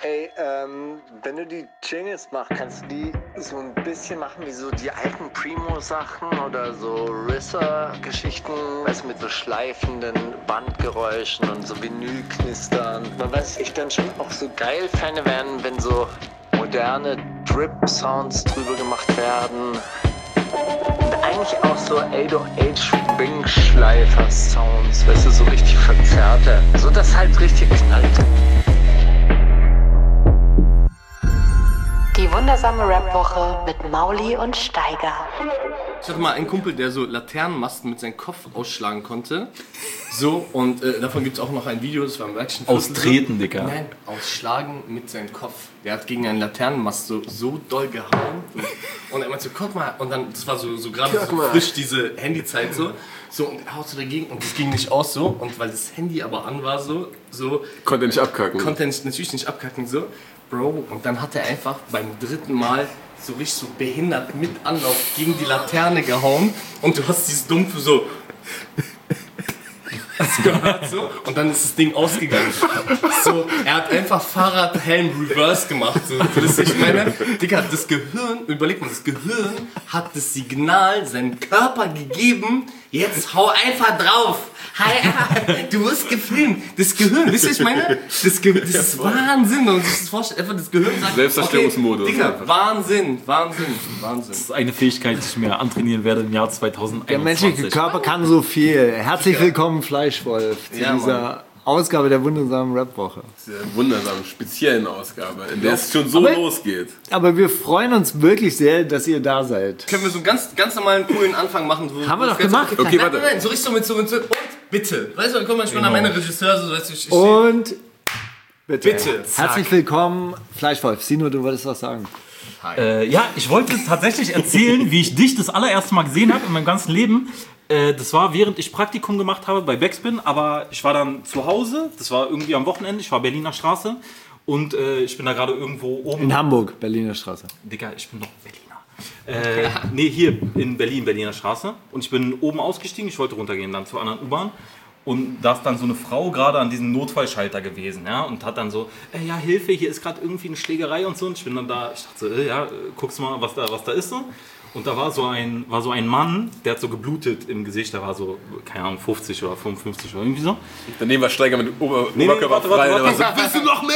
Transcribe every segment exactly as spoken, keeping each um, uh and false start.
Ey, ähm, wenn du die Jingles machst, kannst du die so ein bisschen machen wie so die alten Primo-Sachen oder so Risser-Geschichten, weißt du, mit so schleifenden Bandgeräuschen und so Vinylknistern. Man weiß, ich dann schon auch so geil fände werden, wenn so moderne Drip-Sounds drüber gemacht werden. Und eigentlich auch so acht null acht Wing-Schleifer-Sounds, weißt du, so richtig verzerrte. So dass halt richtig knallt. Die wundersame Rap-Woche mit Mauli und Steiger. Ich hatte mal einen Kumpel, der so Laternenmasten mit seinem Kopf ausschlagen konnte. So, und äh, davon gibt es auch noch ein Video, das war im Action. Austreten, Digga. Nein, ausschlagen mit seinem Kopf. Der hat gegen einen Laternenmast so, so doll gehauen. Und er meinte so, guck mal. Und dann, das war so, so gerade so frisch, diese Handyzeit so. So, und er haut so dagegen und das ging nicht aus so. Und weil das Handy aber an war so, so konnte er nicht abkacken. Konnte er nicht, natürlich nicht abkacken so. Bro, und dann hat er einfach beim dritten Mal so richtig so behindert mit Anlauf gegen die Laterne gehauen und du hast dieses dumpfe so gehört so und dann ist das Ding ausgegangen. So, er hat einfach Fahrradhelm Reverse gemacht. So, das ich meine, Digga, das Gehirn, überleg mal, das Gehirn hat das Signal seinem Körper gegeben, jetzt hau einfach drauf. Hi, du wirst gefilmt. Das Gehirn, wisst ihr, ich meine? Das, Ge das ist Wahnsinn. Und sich das vorstellt, einfach das Gehirn sagt, Selbstzerstörungsmodus. Okay, Digga, Wahnsinn, Wahnsinn, Wahnsinn. Das ist eine Fähigkeit, die ich mir antrainieren werde im Jahr zweitausendeinundzwanzig. Der menschliche Körper kann so viel. Herzlich willkommen, Fleischwolf, zu Ja, dieser Mann. Ausgabe der wundersamen Rap-Woche. Diese wundersamen, speziellen Ausgabe, in der es schon so Aber- losgeht. Aber wir freuen uns wirklich sehr, dass ihr da seid. Können wir so einen ganz, ganz normalen, coolen Anfang machen? Wo, Haben wir wo doch ganz- gemacht. Okay, nein, warte. nein, nein, so richtig so mit so, mit so und bitte. Weißt du, dann kommt manchmal am Ende Regisseur, so, weißt du, ich, ich Und bitte. Bitte. Herzlich willkommen, Fleischwolf. Sino, du wolltest was sagen. Äh, ja, ich wollte tatsächlich erzählen, wie ich dich das allererste Mal gesehen habe in meinem ganzen Leben. Äh, das war, während ich Praktikum gemacht habe bei Backspin, aber ich war dann zu Hause, das war irgendwie am Wochenende, ich war Berliner Straße und äh, ich bin da gerade irgendwo oben. In Hamburg, Berliner Straße. Digga, ich bin doch Berliner. Äh, nee, hier in Berlin, Berliner Straße. Und ich bin oben ausgestiegen, ich wollte runtergehen, dann zur anderen U-Bahn. Und da ist dann so eine Frau gerade an diesem Notfallschalter gewesen, ja, und hat dann so, äh, ja, Hilfe, hier ist gerade irgendwie eine Schlägerei und so. Und ich bin dann da, ich dachte so, äh, ja, guckst mal, was da, was da ist so. Und da war so ein, war so ein Mann, der hat so geblutet im Gesicht, der war so, keine Ahnung, fünfzig oder fünfundfünfzig oder irgendwie so. Daneben war Steiger mit dem Ober Nee, nee, Oberkörper warte, frei. warte, der war warte. so, willst du noch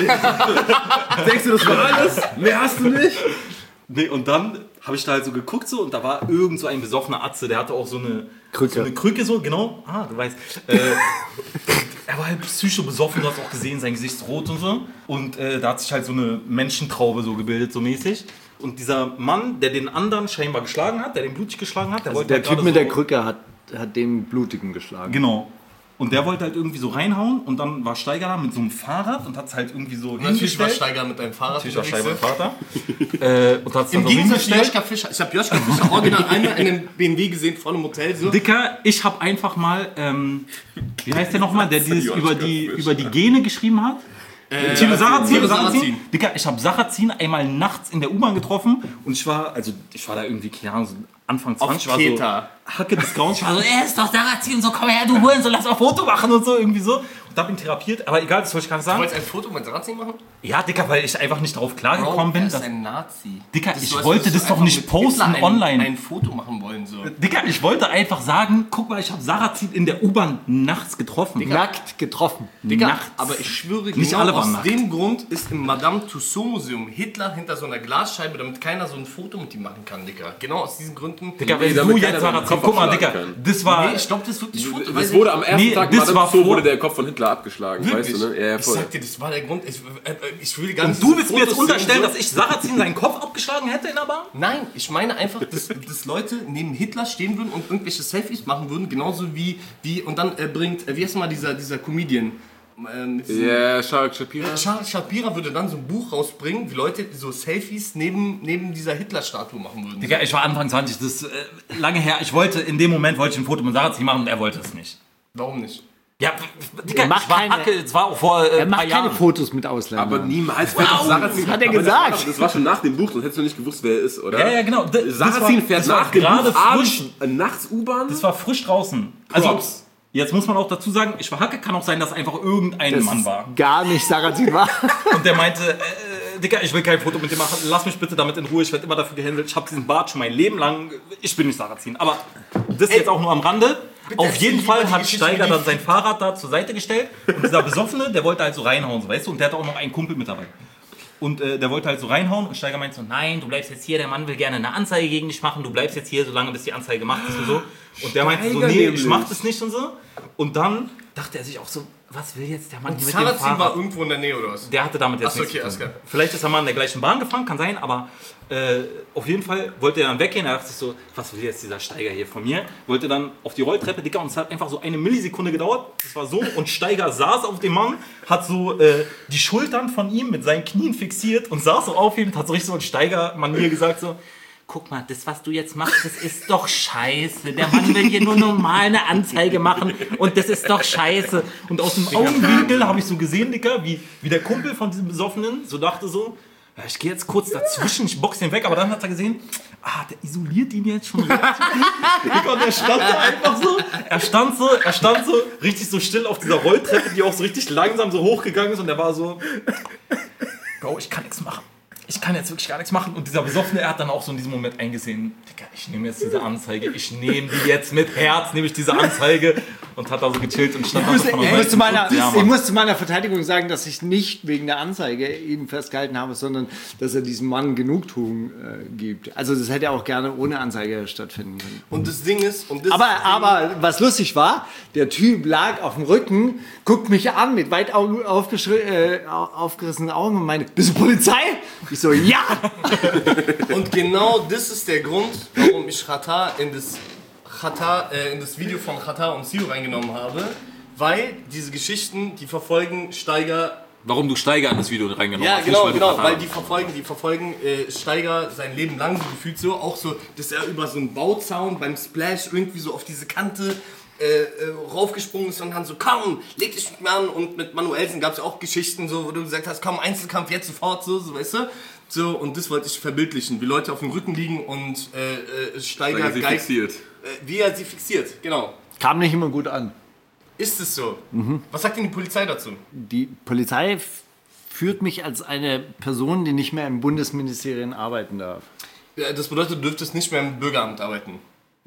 mehr? Denkst du, das war alles? Mehr hast du nicht? Nee, und dann habe ich da halt so geguckt so und da war irgend so ein besoffener Atze, der hatte auch so eine Krücke. So eine Krücke so, genau. Ah, du weißt. Äh, er war halt psycho besoffen, du hast auch gesehen, sein Gesicht ist rot und so. Und äh, da hat sich halt so eine Menschentraube so gebildet, so mäßig. Und dieser Mann, der den anderen scheinbar geschlagen hat, der den blutig geschlagen hat, der Also wollte der halt Typ gerade mit so, der Krücke hat, hat den Blutigen geschlagen. Genau. Und der wollte halt irgendwie so reinhauen und dann war Steiger da mit so einem Fahrrad und hat es halt irgendwie so Natürlich war hingestellt. Steiger mit einem Fahrrad. Natürlich war unterwegs, Steiger mein Vater. äh, und hat's dann Im so Gegensatz zu hingestellt. Joschka Fischer. Ich habe Joschka Fischer original einmal in einem B M W gesehen, vor einem Hotel. So. Dicker, ich habe einfach mal, ähm, wie heißt der nochmal, der dieses Joschka über die, Fischer. über die Gene geschrieben hat? Äh, Thilo Sarrazin, Thilo Sarrazin. Sarrazin. Dicker, ich habe Sarrazin einmal nachts in der U-Bahn getroffen und ich war, also ich war da irgendwie, keine Ahnung, so Anfang zwanzig, ich war Keter. so Hacke des Grauens. Ich war so, er ist doch Sarrazin, so komm her, du Hurensohn, lass mal ein Foto machen und so, irgendwie so. Und hab ihn therapiert, aber egal, das wollte ich gar nicht Du sagen. wolltest ein Foto mit Sarrazin machen? Ja, Dicker, weil ich einfach nicht darauf klargekommen er bin, ist dass... ein Nazi. Dicker, Das ist ich so, als wollte würdest das du doch einfach nicht mit posten Hitler ein, online. ein Foto machen wollen. So. Dicker, ich wollte einfach sagen, guck mal, ich habe Sarrazin in der U-Bahn nachts getroffen. Nackt getroffen. Digga, nachts. aber ich schwöre, Nicht genau alle waren aus nackt. dem Grund ist im Madame Tussauds Museum Hitler hinter so einer Glasscheibe, damit keiner so ein Foto mit ihm machen kann, Digga. Genau aus diesen Gründen. Digga, wenn damit du keiner jetzt seinen Sarrazin, Kopf guck mal, abschlagen Digga, kann. das war... Nee, ich glaube, das ist wirklich Foto. Das wurde am ersten Nee, Tag das Madame war Tussauds vor- wurde der Kopf von Hitler abgeschlagen, Wirklich? weißt du, ne? Ja, ja, ich voll. sag dir, das war der Grund. Ich, äh, ich will gar nicht. Und du willst mir jetzt Fotos unterstellen, sehen, dass ich Sarrazin seinen Kopf abgeschlagen hätte in der Bar? Nein, ich meine einfach, dass, dass Leute neben Hitler stehen würden und irgendwelche Selfies machen würden, genauso wie, wie und dann äh, bringt, äh, wie heißt mal dieser, dieser Comedian? Äh, mit diesem- Ja, Shark Shapira. Charles Shapira würde dann so ein Buch rausbringen, wie Leute so Selfies neben, neben dieser Hitler-Statue machen würden. Digga, ich war Anfang zwanzig, das ist äh, lange her. Ich wollte, in dem Moment wollte ich ein Foto mit Sarrazin machen und er wollte es nicht. Warum nicht? Ja, Digga, Er macht ich war keine- Hacke, es war auch vor äh, Er ein paar macht keine Jahren. Fotos mit Ausländern. Aber niemals fährt wow, Sarrazin. hat er aber gesagt. Das war, das war schon nach dem Buch, sonst hättest du nicht gewusst, wer er ist, oder? Ja, ja, genau. D- das Sarrazin war- fährt das war nach dem gerade Buch abends, frisch. äh, nachts U-Bahn. Das war frisch draußen. Also, Props. Jetzt muss man auch dazu sagen, ich war Hacke, kann auch sein, dass einfach irgendein Das Mann ist war. gar nicht Sarrazin war. Und der meinte, äh, Digga, ich will kein Foto mit dir machen, lass mich bitte damit in Ruhe, ich werde immer dafür gehandelt, ich habe diesen Bart schon mein Leben lang, ich bin nicht Sarrazin. Aber das jetzt auch nur am Rande. Auf jeden Fall hat Steiger dann sein Fahrrad da zur Seite gestellt und dieser Besoffene, der wollte halt so reinhauen, so, weißt du, und der hatte auch noch einen Kumpel mit dabei. Und äh, der wollte halt so reinhauen und Steiger meint so, nein, du bleibst jetzt hier, der Mann will gerne eine Anzeige gegen dich machen, du bleibst jetzt hier, solange bis die Anzeige gemacht ist und so. Und der meinte so, nee, ich mach das nicht und so. Und dann dachte er sich auch so, was will jetzt der Mann hier mit dem Sarrazin Fahrrad? war irgendwo in der Nähe oder was? Der hatte damit jetzt Achso, nichts okay, zu alles tun. klar. Vielleicht ist er mal in der gleichen Bahn gefahren, kann sein, aber äh, auf jeden Fall wollte er dann weggehen. Er dachte sich so, was will jetzt dieser Steiger hier von mir? Wollte dann auf die Rolltreppe, Dicker, und es hat einfach so eine Millisekunde gedauert. Das war so, und Steiger saß auf dem Mann, hat so äh, die Schultern von ihm mit seinen Knien fixiert und saß so auf ihm und hat so richtig so in Steiger-Manier gesagt so, guck mal, das, was du jetzt machst, das ist doch scheiße. Der Mann will hier nur normal eine Anzeige machen und das ist doch scheiße. Und aus dem Augenwinkel habe ich so gesehen, Dicker, wie, wie der Kumpel von diesem Besoffenen so dachte so, ja, ich gehe jetzt kurz dazwischen, ich boxe den weg, aber dann hat er gesehen, ah, der isoliert ihn jetzt schon relativ gut. Und er stand da einfach so, er stand so, er stand so richtig so still auf dieser Rolltreppe, die auch so richtig langsam so hochgegangen ist und er war so, Bro, ich kann nichts machen. Ich kann jetzt wirklich gar nichts machen. Und dieser Besoffene, er hat dann auch so in diesem Moment eingesehen, Digga, ich nehme jetzt diese Anzeige, ich nehme die jetzt mit Herz, nehme ich diese Anzeige und hat da so gechillt und stand Ich muss, da so ich, muss zu meiner, ja, ich Mann. muss zu meiner Verteidigung sagen, dass ich nicht wegen der Anzeige ihn festgehalten habe, sondern dass er diesem Mann Genugtuung äh, gibt. Also das hätte auch gerne ohne Anzeige stattfinden können. Und das Ding ist... Und das Aber, Ding, aber was lustig war, der Typ lag auf dem Rücken, guckt mich an mit weit au- aufgeschri- äh, au- aufgerissenen Augen und meinte, bist du Polizei? Ich so, ja! Und genau das ist der Grund, warum ich Xatar in das, Xatar, äh, in das Video von Xatar und Sio reingenommen habe. Weil diese Geschichten, die verfolgen Steiger... Warum du Steiger in das Video reingenommen Ja, hast. genau, nicht, genau, du weil die verfolgen, die verfolgen äh, Steiger sein Leben lang so gefühlt so. Auch so, dass er über so einen Bauzaun beim Splash irgendwie so auf diese Kante äh, äh, raufgesprungen ist und dann so, komm, leg dich mit mir an. Und mit Manuelsen gab es ja auch Geschichten, so, wo du gesagt hast, komm, Einzelkampf jetzt sofort, so, so weißt du. So, und das wollte ich verbildlichen, wie Leute auf dem Rücken liegen und äh, äh, Steiger, Steiger sie geigt, fixiert. Äh, wie er sie fixiert, genau. Kam nicht immer gut an. Ist es so? Was sagt denn die Polizei dazu? Die Polizei f- führt mich als eine Person, die nicht mehr im Bundesministerium arbeiten darf. Ja, das bedeutet, du dürftest nicht mehr im Bürgeramt arbeiten.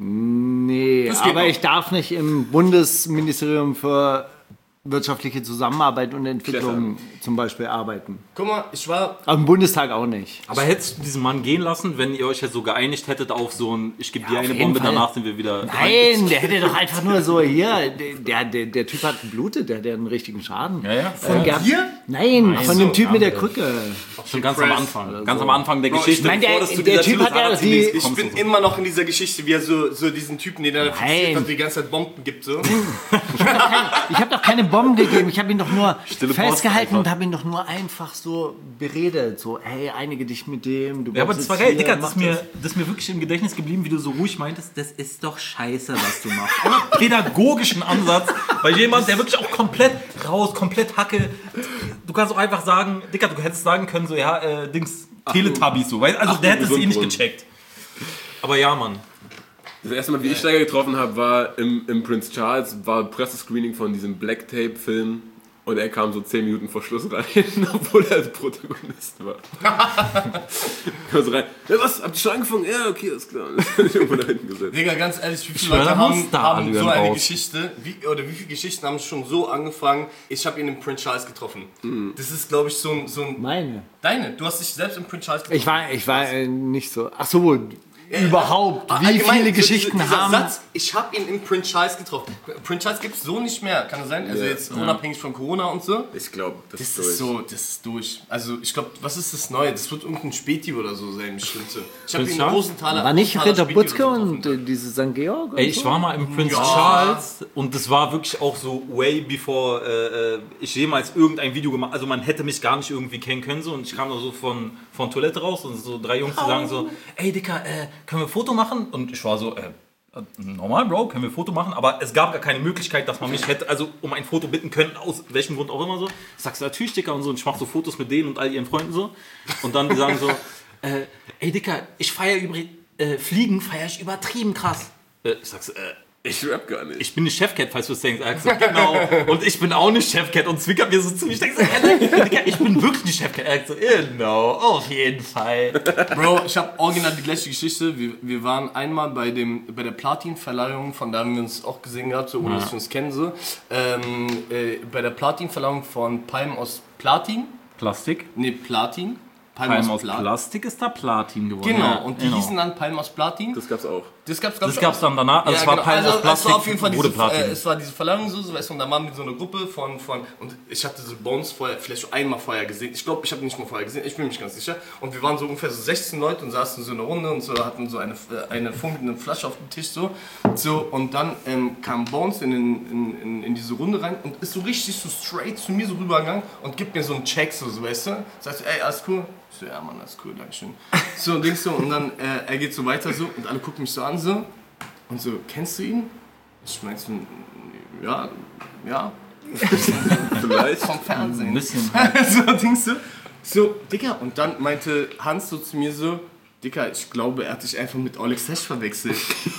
Nee, Das geht aber noch. ich darf nicht im Bundesministerium für wirtschaftliche Zusammenarbeit und Entwicklung zum Beispiel arbeiten. Guck mal, ich war... Aber im Bundestag auch nicht. Aber hättest du diesen Mann gehen lassen, wenn ihr euch jetzt so geeinigt hättet auf so ein, ich gebe dir auf eine jeden Bombe, Fall. danach sind wir wieder... Nein, der hätte doch einfach nur so hier, der, der, der Typ hat geblutet, der hat ja einen richtigen Schaden. Ja, ja. Von dir? Nein, von dem so, Typ mit der ja. Krücke. Schon ganz am Press Anfang. Ganz am Anfang der Geschichte. ich mein, der- bevor das zu der dieser Typ hat ja Sarrazin die- Dings Ich kommt bin und so. immer noch in dieser Geschichte, wie er so, so diesen Typen, den er Nein. fixiert hat, die ganze Zeit Bomben gibt. So. Ich habe doch keine Bomben gegeben, ich habe ihn doch nur Stille Post festgehalten einfach. und habe ihn doch nur einfach so beredet. So, hey, einige dich mit dem. Du Ja, aber bleibst das war jetzt geil, hier, Dicker, mach das ist, mir, das ist mir wirklich im Gedächtnis geblieben, wie du so ruhig meintest, das ist doch scheiße, was du machst. Einen pädagogischen Ansatz, weil jemand, der wirklich auch komplett raus, komplett Hacke, du kannst auch einfach sagen, Dicker, du hättest sagen können, so, ja, äh, Dings, Teletubbies, so, weißt also Ach, der hätte es so eh ein nicht Grund. gecheckt. Aber ja, Mann. Das erste Mal, wie ich Steiger getroffen habe, war im, im Prince Charles, war Pressescreening von diesem Black Tape-Film. Und er kam so zehn Minuten vor Schluss rein, obwohl er der Protagonist war. Kam so rein. Ja, was? Habt ihr schon angefangen? Ja, okay, alles klar. Irgendwo da hinten gesetzt. Digga, ganz ehrlich, wie viele schwör, Leute da haben, muss da haben alle so dann eine raus. Geschichte, wie, oder wie viele Geschichten haben schon so angefangen, ich habe ihn im Prince Charles getroffen. Das ist, glaube ich, so ein, so ein... Meine. Deine, du hast dich selbst im Prince Charles getroffen. Ich war, ich war äh, nicht so. Ach so, überhaupt. Wie Allgemein, viele so Geschichten diese, dieser haben. Satz, ich habe ihn im Prince Charles getroffen. Prince Charles gibt es so nicht mehr, kann das sein? Also Ja. jetzt unabhängig von Corona und so. Ich glaube, das, Das ist ist durch. so, das ist durch. Also ich glaube, was ist das Neue? Das wird irgendein Späti oder so sein, bestimmt. Ich habe ihn in Charles? Rosenthaler... War nicht Rosenthaler Ritter Späti Butzke oder so und getroffen. äh, diese Sankt Georg? und Ey, ich so? war mal im Prince Ja. Charles und das war wirklich auch so way before äh, ich jemals irgendein Video gemacht. Also man hätte mich gar nicht irgendwie kennen können so und ich kam da so von, von Toilette raus und so drei Jungs, die sagen so, ey Dicker, äh, können wir ein Foto machen? Und ich war so, äh, normal Bro, können wir ein Foto machen? Aber es gab gar keine Möglichkeit, dass man mich hätte, also um ein Foto bitten können, aus welchem Grund auch immer so. Ich sag's natürlich Dicker und so und ich mach so Fotos mit denen und all ihren Freunden so. Und dann die sagen so, äh, ey Dicker, ich feier übrigens, äh, Fliegen feier ich übertrieben krass. Äh, ich sag's, äh, Ich rap gar nicht. Ich bin eine Chefcat, falls du es denkst. Er hat gesagt, genau. Und ich bin auch eine Chefcat und zwickert mir so zu. Ich denke so, Digga, ich bin wirklich eine Chefcat. Er hat so, genau, auf jeden Fall. Bro, ich habe original die gleiche Geschichte. Wir, wir waren einmal bei, dem, bei der Platin-Verleihung, von da haben wir uns auch gesehen gehabt, so ohne dass wir uns kennen. So. Ähm, äh, bei der Platin-Verleihung von Palm aus Platin. Plastik. Ne, Platin. Palm, Palm aus aus Pla- Plastik ist da Platin geworden. Genau, Ja, und die genau. hießen dann Palm aus Platin. Das gab's auch. Das gab's, Das gab's dann danach. Also es war Palm aus Plastik, es war auf jeden Fall wurde diese, Platin. äh, es war diese Verleihung so, so weißt du, und da waren wir so eine Gruppe von, von und ich hatte so Bones vorher, vielleicht schon einmal vorher gesehen. Ich glaube, ich habe nicht mal vorher gesehen, ich bin mir nicht ganz sicher. Und wir waren so ungefähr so sechzehn Leute und saßen so in einer Runde und so hatten so eine, eine funkelnde Flasche auf dem Tisch so. so und dann ähm, kam Bones in, den, in, in, in diese Runde rein und ist so richtig so straight zu mir so rübergegangen und gibt mir so einen Check, so, so weißt du. Sagst du, ey, alles cool? Ich so, ja Mann, alles cool, dankeschön. So, und denkst so, und dann, äh, er geht so weiter so und alle gucken mich so an so. Und so, kennst du ihn? Ich meinte so, ja, ja. Vielleicht. Vom Fernsehen. Ein bisschen. so, denkst du? So, Dicker. Und dann meinte Hans so zu mir so, Dicker, ich glaube, er hat dich einfach mit Alex Hesch verwechselt.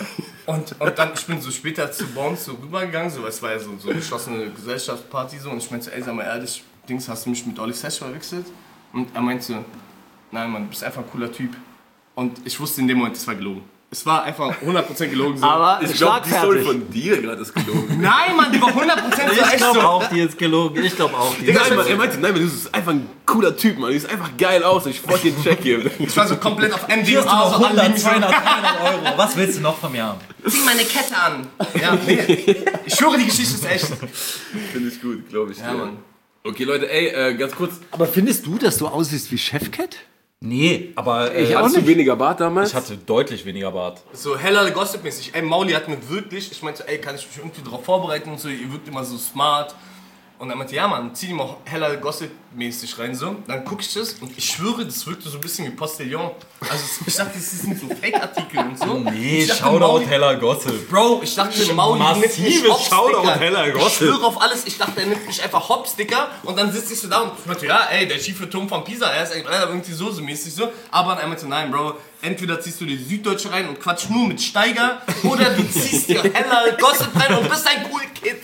und, und dann, ich bin so später zu Bones so rübergegangen, so, es war ja so, so eine geschlossene Gesellschaftsparty so. Und ich meinte so, ey, sag mal ehrlich, Dings, hast du mich mit Alex Hesch verwechselt? Und er meinte so, nein, Mann, du bist einfach ein cooler Typ. Und ich wusste in dem Moment, das war gelogen. Es war einfach hundert Prozent gelogen. So. Aber Ich glaube, die Story schlagfertig. von dir gerade ist gelogen. Nein, Mann, die war hundert Prozent so Ich echt glaube so. auch, die ist gelogen. Ich glaube auch, die ist Nein, Mann, er meinte, nein, Mann, du bist einfach ein cooler Typ, Mann. Du siehst einfach geil aus. Ich wollte dir einen Check geben. Ich war so komplett auf M D Hier hast du noch so alle hundert, lieben so, zweihundert, dreihundert Euro. Was willst du noch von mir haben? zieh meine Kette an. Ja, nee. Ich schwöre, die Geschichte ist echt. Finde ich gut, glaube ich. Ja, Mann. Okay, Leute, ey, äh, ganz kurz. Aber findest du, dass du aussiehst wie Chefcat? Nee, aber äh, Ich auch Hattest nicht. du weniger Bart damals? ich hatte deutlich weniger Bart. So heller Gossip-mäßig. Ey, Mauli hat mir wirklich, ich meinte so, ey, kann ich mich irgendwie darauf vorbereiten und so, ihr wirkt immer so smart. Und er meinte, ja Mann, zieh die mal heller Gossip-mäßig rein so. Dann guck ich das und ich schwöre, das wirkte so ein bisschen wie Postillon. Also ich dachte, das sind so Fake-Artikel und so. Nee, Ich dachte, Shoutout Mauli- Heller Gossip. Bro, ich dachte, Mauli nimmt mich Massives hops, Shoutout, Digga. Heller Ich Gossip. schwöre auf alles, ich dachte, er nimmt mich einfach hops, Dicker. Und dann sitze ich so da und ich meinte, ja, ey, der schiefe Turm von Pisa, er ist eigentlich irgendwie so, so mäßig so. Aber er meinte, nein, Bro, entweder ziehst du die Süddeutsche rein und quatsch nur mit Steiger, oder du ziehst dir Heller Gossip rein und bist ein cool Kid.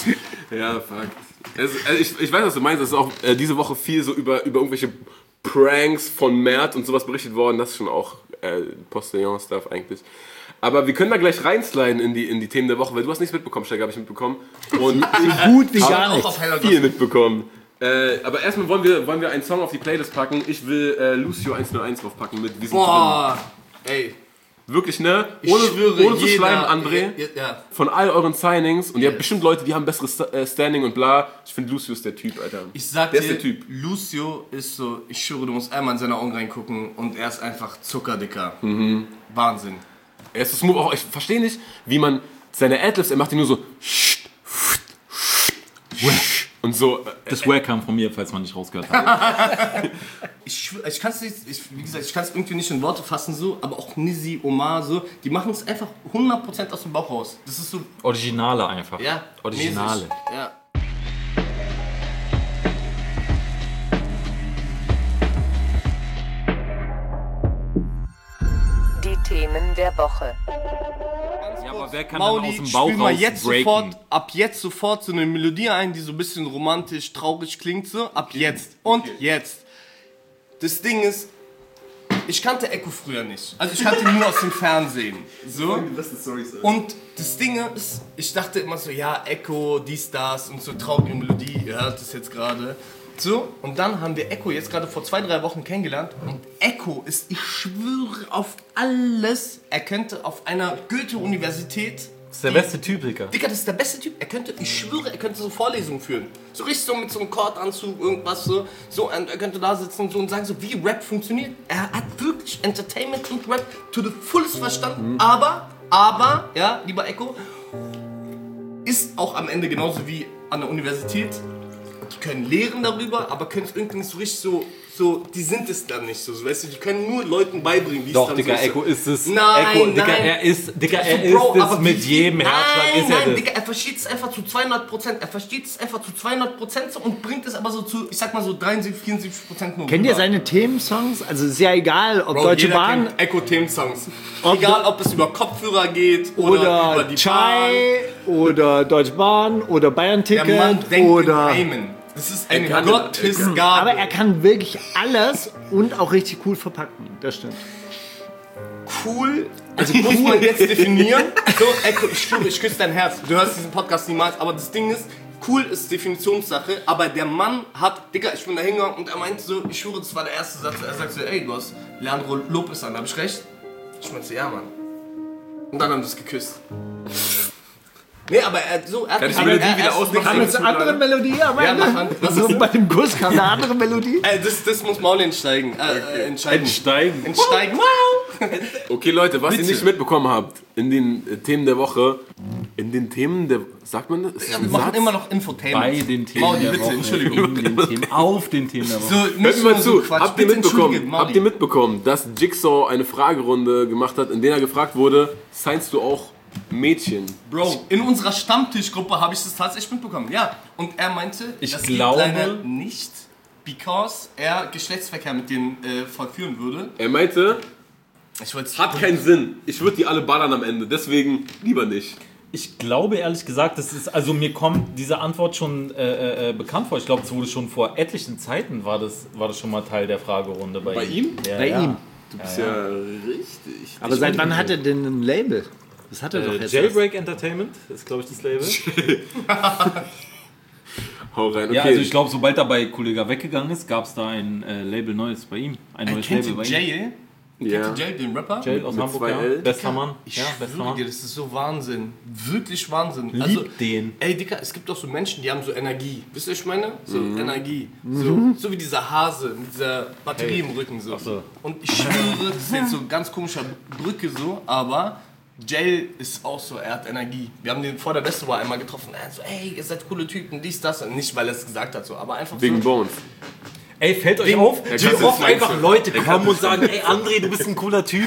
Ja, fuck. Es, also ich, ich weiß, was du meinst. Es ist auch äh, diese Woche viel so über, über irgendwelche Pranks von Mert und sowas berichtet worden. Das ist schon auch äh, Postillon-Stuff eigentlich. Aber wir können da gleich reinsliden in die, in die Themen der Woche, weil du hast nichts mitbekommen, Steiger, habe ich mitbekommen. Und ich Gut wie hab gar Auch nichts. auf Heller viel Gossip. mitbekommen. Äh, aber erstmal wollen wir, wollen wir einen Song auf die Playlist packen. Ich will äh, Lucio eins null eins draufpacken mit Wir sind drin. Boah, ey, Wirklich, ne? ich Ohne, schwöre, ohne zu jeder, schleimen, André. Ja, ja. Von all euren Signings. Und ihr habt Yes. bestimmt Leute, die haben besseres Sta- äh, Standing und bla. Ich finde, Lucio ist der Typ, Alter. Ich sag der dir, ist der Typ. Lucio ist so, ich schwöre, du musst einmal in seine Augen reingucken und er ist einfach Zuckerdicker. Mhm. Wahnsinn. Er ist so smooth. Auch, ich verstehe nicht, wie man seine Adlibs, er macht die nur so. Und so. äh, Das Where kam von mir, falls man nicht rausgehört hat. Ich, schwör- ich kann es nicht, ich, wie gesagt, ich kann es irgendwie nicht in Worte fassen so, aber auch Nizzy, Omar so, die machen es einfach hundert Prozent aus dem Bauch raus. Das ist so, Originale einfach. ja, Originale. mäßig. Ja. Die Themen der Woche. Ja, aber wer kann Mauli, dann aus dem Bauch spiel mal raus jetzt breaken? sofort, ab jetzt sofort so eine Melodie ein, die so ein bisschen romantisch, traurig klingt so, ab jetzt und jetzt. Das Ding ist, ich kannte Echo früher nicht, also ich kannte ihn nur aus dem Fernsehen, so. Und das Ding ist, ich dachte immer so, ja, Echo, dies, das und so traurige Melodie, ihr hört es jetzt gerade. So, und dann haben wir Echo jetzt gerade vor zwei, drei Wochen kennengelernt und Echo ist, ich schwöre auf alles, er könnte auf einer Goethe-Universität. Das ist der beste Typ, Digga. Digga, das ist der beste Typ. Er könnte, ich schwöre, er könnte so Vorlesungen führen. So richtig so mit so einem Kordanzug, irgendwas so. So, und er könnte da sitzen und so und sagen so, wie Rap funktioniert. Er hat wirklich Entertainment und Rap to the fullest verstanden. Aber, aber, ja, lieber Echo, ist auch am Ende genauso wie an der Universität. Die können lehren darüber, aber können es irgendwie nicht so richtig so so, die sind es dann nicht so, so, weißt du, die können nur Leuten beibringen, wie es Doch, dann Digga, so ist. Echo ist es. Nein, Echo, Digga, nein. er ist, Digga, er So, Bro, ist aber es mit wie- jedem Herzschlag. Nein, Ist er nein, das. Digga, er versteht es einfach zu zweihundert Prozent. Er versteht es einfach zu zweihundert Prozent so und bringt es aber so zu, ich sag mal so dreiundsiebzig, vierundsiebzig Prozent nur. Kennt ihr rüber. seine Themensongs? Also es ist ja egal, ob Bro, Deutsche jeder Bahn kennt Echo-Themensongs. Ob Egal, ob es über Kopfhörer geht oder, über oder die Chai oder Deutsche Bahn oder Bahn. Der Mann Bayern-Ticket denkt oder... in Geheimen. Das ist eine kann- Gottesgabe. Aber er kann wirklich alles und auch richtig cool verpacken. Das stimmt. Cool, also muss man jetzt definieren. So, Echo, ich schwöre, ich küsse dein Herz. Du hörst diesen Podcast niemals, aber das Ding ist, cool ist Definitionssache, aber der Mann hat, Digga, ich bin da hingegangen und er meinte so, ich schwöre, das war der erste Satz, er sagt so, ey, du hast Leandro Lopez an, hab ich recht? Ich meinte so, ja, Mann. Und dann haben wir das geküsst. Nee, aber er so, er hat Kannst du er- Melodie er- wieder er ist ausmachen? noch Kam jetzt eine andere Melodie am Ja, Ende? mach an. Was Also ist bei dem Kuss kam eine andere Melodie. Äh, das, das muss Maul entsteigen. Äh, äh, entscheiden. Entsteigen. Entsteigen. Wow! Okay, Leute, was Bitte. ihr nicht mitbekommen habt in den äh, Themen der Woche, in den Themen der, sagt man das? Ist das Wir ein machen Satz? immer noch Infotainment. Bei den Themen Mauli, der bitte, Woche. Entschuldigung. In den Themen, auf den Themen der Woche. So, Hört nicht mir mal nur so zu, Quatsch. habt ihr, Bitte mitbekommen, entschuldige, Mauli. habt ihr mitbekommen, dass Jigsaw eine Fragerunde gemacht hat, in der er gefragt wurde, signst du auch Mädchen? Bro, in unserer Stammtischgruppe habe ich das tatsächlich mitbekommen. Ja, und er meinte, Ich das glaube- geht leider nicht, because er Geschlechtsverkehr mit denen äh, vollführen würde. Er meinte, Ich wollte hat keinen Sinn, ich würde die alle ballern am Ende, deswegen lieber nicht. Ich glaube ehrlich gesagt, das ist, also mir kommt diese Antwort schon äh, äh, bekannt vor. Ich glaube, es wurde schon vor etlichen Zeiten, war das, war das schon mal Teil der Fragerunde bei, Bei ihm? Ja, Bei ja. ihm. Du bist ja, richtig. Aber seit wann hat er denn ein Label? Das hat er doch Äh, jetzt. Jailbreak Entertainment ist, glaube ich, das Label. Hau rein, okay. Ja, also ich glaube, sobald er bei Kollega weggegangen ist, gab es da ein äh, Label Neues bei ihm. Ein neues Kennt Label ihr bei ihm. Jail? ja. Kennt ihr Jail, den Rapper? Jail aus Mit Hamburg, zwei ja. L? Bester Mann. Ich Ja, bester schwöre Mann. dir, das ist so Wahnsinn. Wirklich Wahnsinn. Liebt den. Ey, Dicker, es gibt doch so Menschen, die haben so Energie. Wisst ihr, was ich meine? So Mhm. Energie. So, so wie dieser Hase mit dieser Batterie im Rücken. So. so. Und ich schwöre, das ist jetzt so ganz komischer Brücke so, aber Jail ist auch so, er hat Energie. Wir haben den vor der Festival einmal getroffen. Er so, ey, ihr seid coole Typen, dies, das. Nicht, weil er es gesagt hat, so, aber einfach Wegen so. Bones. Ey, fällt euch Wegen- auf, Er wie kann oft das einfach Slang- Leute Er kann kommen und das sagen, ey André, du bist ein cooler Typ.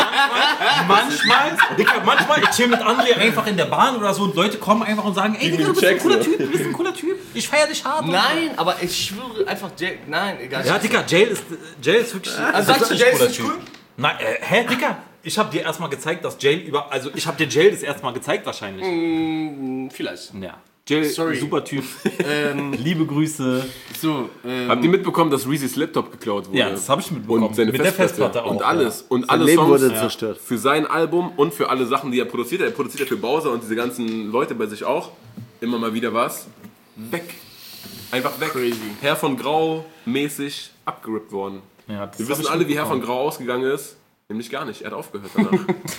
manchmal, Digga, manchmal, ich chill mit André einfach in der Bahn oder so und Leute kommen einfach und sagen, ey Digga, du bist ein cooler Typ, du bist ein cooler Typ. Ich feier dich hart. Nein, aber ich schwöre einfach, Jail, nein, egal. Ja, Digga, Jail ist, Jail ist wirklich Also sagst du, wirklich Jail cooler ist Typ. cool? Nein, äh, hä, Digga? Ich hab dir erstmal gezeigt, dass Jail über... Also, ich hab dir Jail das erste Mal gezeigt wahrscheinlich. Vielleicht. Ja. Jail, Sorry. super Typ. Liebe Grüße. So, ähm, Habt ihr mitbekommen, dass Reese's Laptop geklaut wurde? Ja, das habe ich mitbekommen. Und seine Mit der Festplatte. Festplatte auch. Und alles. Und Sein alle Leben Songs wurde zerstört. für sein Album und für alle Sachen, die er produziert hat. Er produziert ja für Bowser und diese ganzen Leute bei sich auch. Immer mal wieder was. Weg. Einfach weg. Crazy. Herr von Grau mäßig abgerippt worden. Ja, das Wir hab wissen ich alle, wie Herr von mitbekommen. Grau ausgegangen ist. Nämlich gar nicht. Er hat aufgehört danach.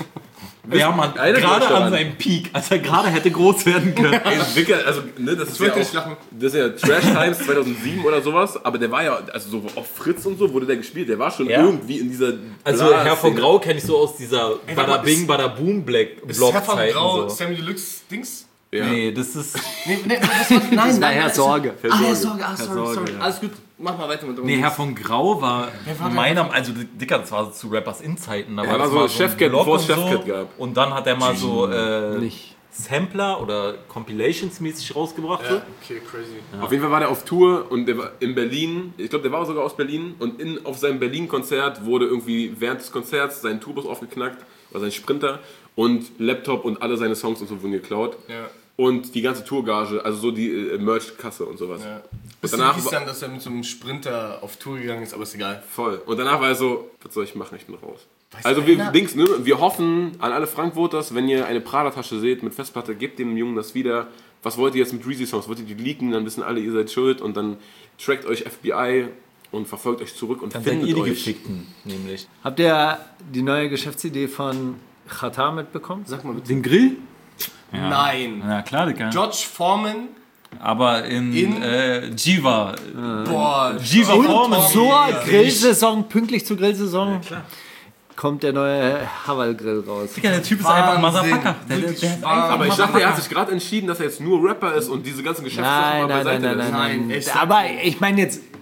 Ja, Mann, Erinnert euch gerade daran. an seinem Peak, als er gerade hätte groß werden können. Ey, wirklich, also, ne, das ist ja wirklich auch, lachen. das ist ja Trash Times zweitausendsieben oder sowas, aber der war ja, also so auf Fritz und so wurde der gespielt, der war schon Ja. irgendwie in dieser Also Bla- Herr von Szene. Grau kenne ich so aus dieser warte Bada mal, Bing, ist- Bada Boom Black ist Herr von Block-Zeiten Grau, so. Sammy Deluxe Dings? Ja. Nee, das ist... Nee, nee, das war, nein, Das war nein, Herr das- Sorge. Ah, Herr Sorge, ah, sorry, Sorge, sorry. ja. Alles gut, mach mal weiter mit dem Nee, Herr von Grau war, war der meiner, also Dicker, das war so zu Rappers in-Zeiten. Da Er war das so mal Chefcat, ein Blog bevor es und so. Chefcat gab. Und dann hat er mal so äh, Nicht. Sampler oder Compilations mäßig rausgebracht. So. Ja, okay, crazy. Auf jeden Fall war der auf Tour und der war in Berlin, ich glaube, der war sogar aus Berlin und in, auf seinem Berlin-Konzert wurde irgendwie während des Konzerts sein Tourbus aufgeknackt, oder sein Sprinter und Laptop und alle seine Songs und so wurden geklaut. Ja. Und die ganze Tourgage, also so die äh, Merch-Kasse und sowas. Ja. Und Bis danach hieß war- dann, dass er mit so einem Sprinter auf Tour gegangen ist, aber ist egal. Voll. Und danach war er so, was soll ich machen, ich bin raus. Weiß Also wir, einer? Dings, ne, wir hoffen an alle Frankfurters, wenn ihr eine Prada-Tasche seht mit Festplatte, gebt dem Jungen das wieder. Was wollt ihr jetzt mit Reezy-Songs? Wollt ihr die leaken? Dann wissen alle, ihr seid schuld und dann trackt euch F B I und verfolgt euch zurück und Dann seid findet ihr die euch. Gefickten, nämlich. Habt ihr die neue Geschäftsidee von Qatar mitbekommen? Sag mal bitte. Den Grill? Ja. Nein. Ja, klar, Digga. George Foreman, Aber in, In- äh, Jiva. boah, Jiva Und Foreman. zur Ja. Grillsaison, pünktlich zur Grillsaison, kommt der neue Haval-Grill raus. Digga, der Typ ist einfach ein Wahnsinn. Motherfucker. Der, der, Wirklich der ist Wahnsinn. einfach Aber ich ein dachte, er hat Motherfucker. sich gerade entschieden, dass er jetzt nur Rapper ist und diese ganzen Geschäftssachen Nein, mal nein, beiseite nein, nein, lässt. nein, Nein, nein. ich sag- Aber ich meine jetzt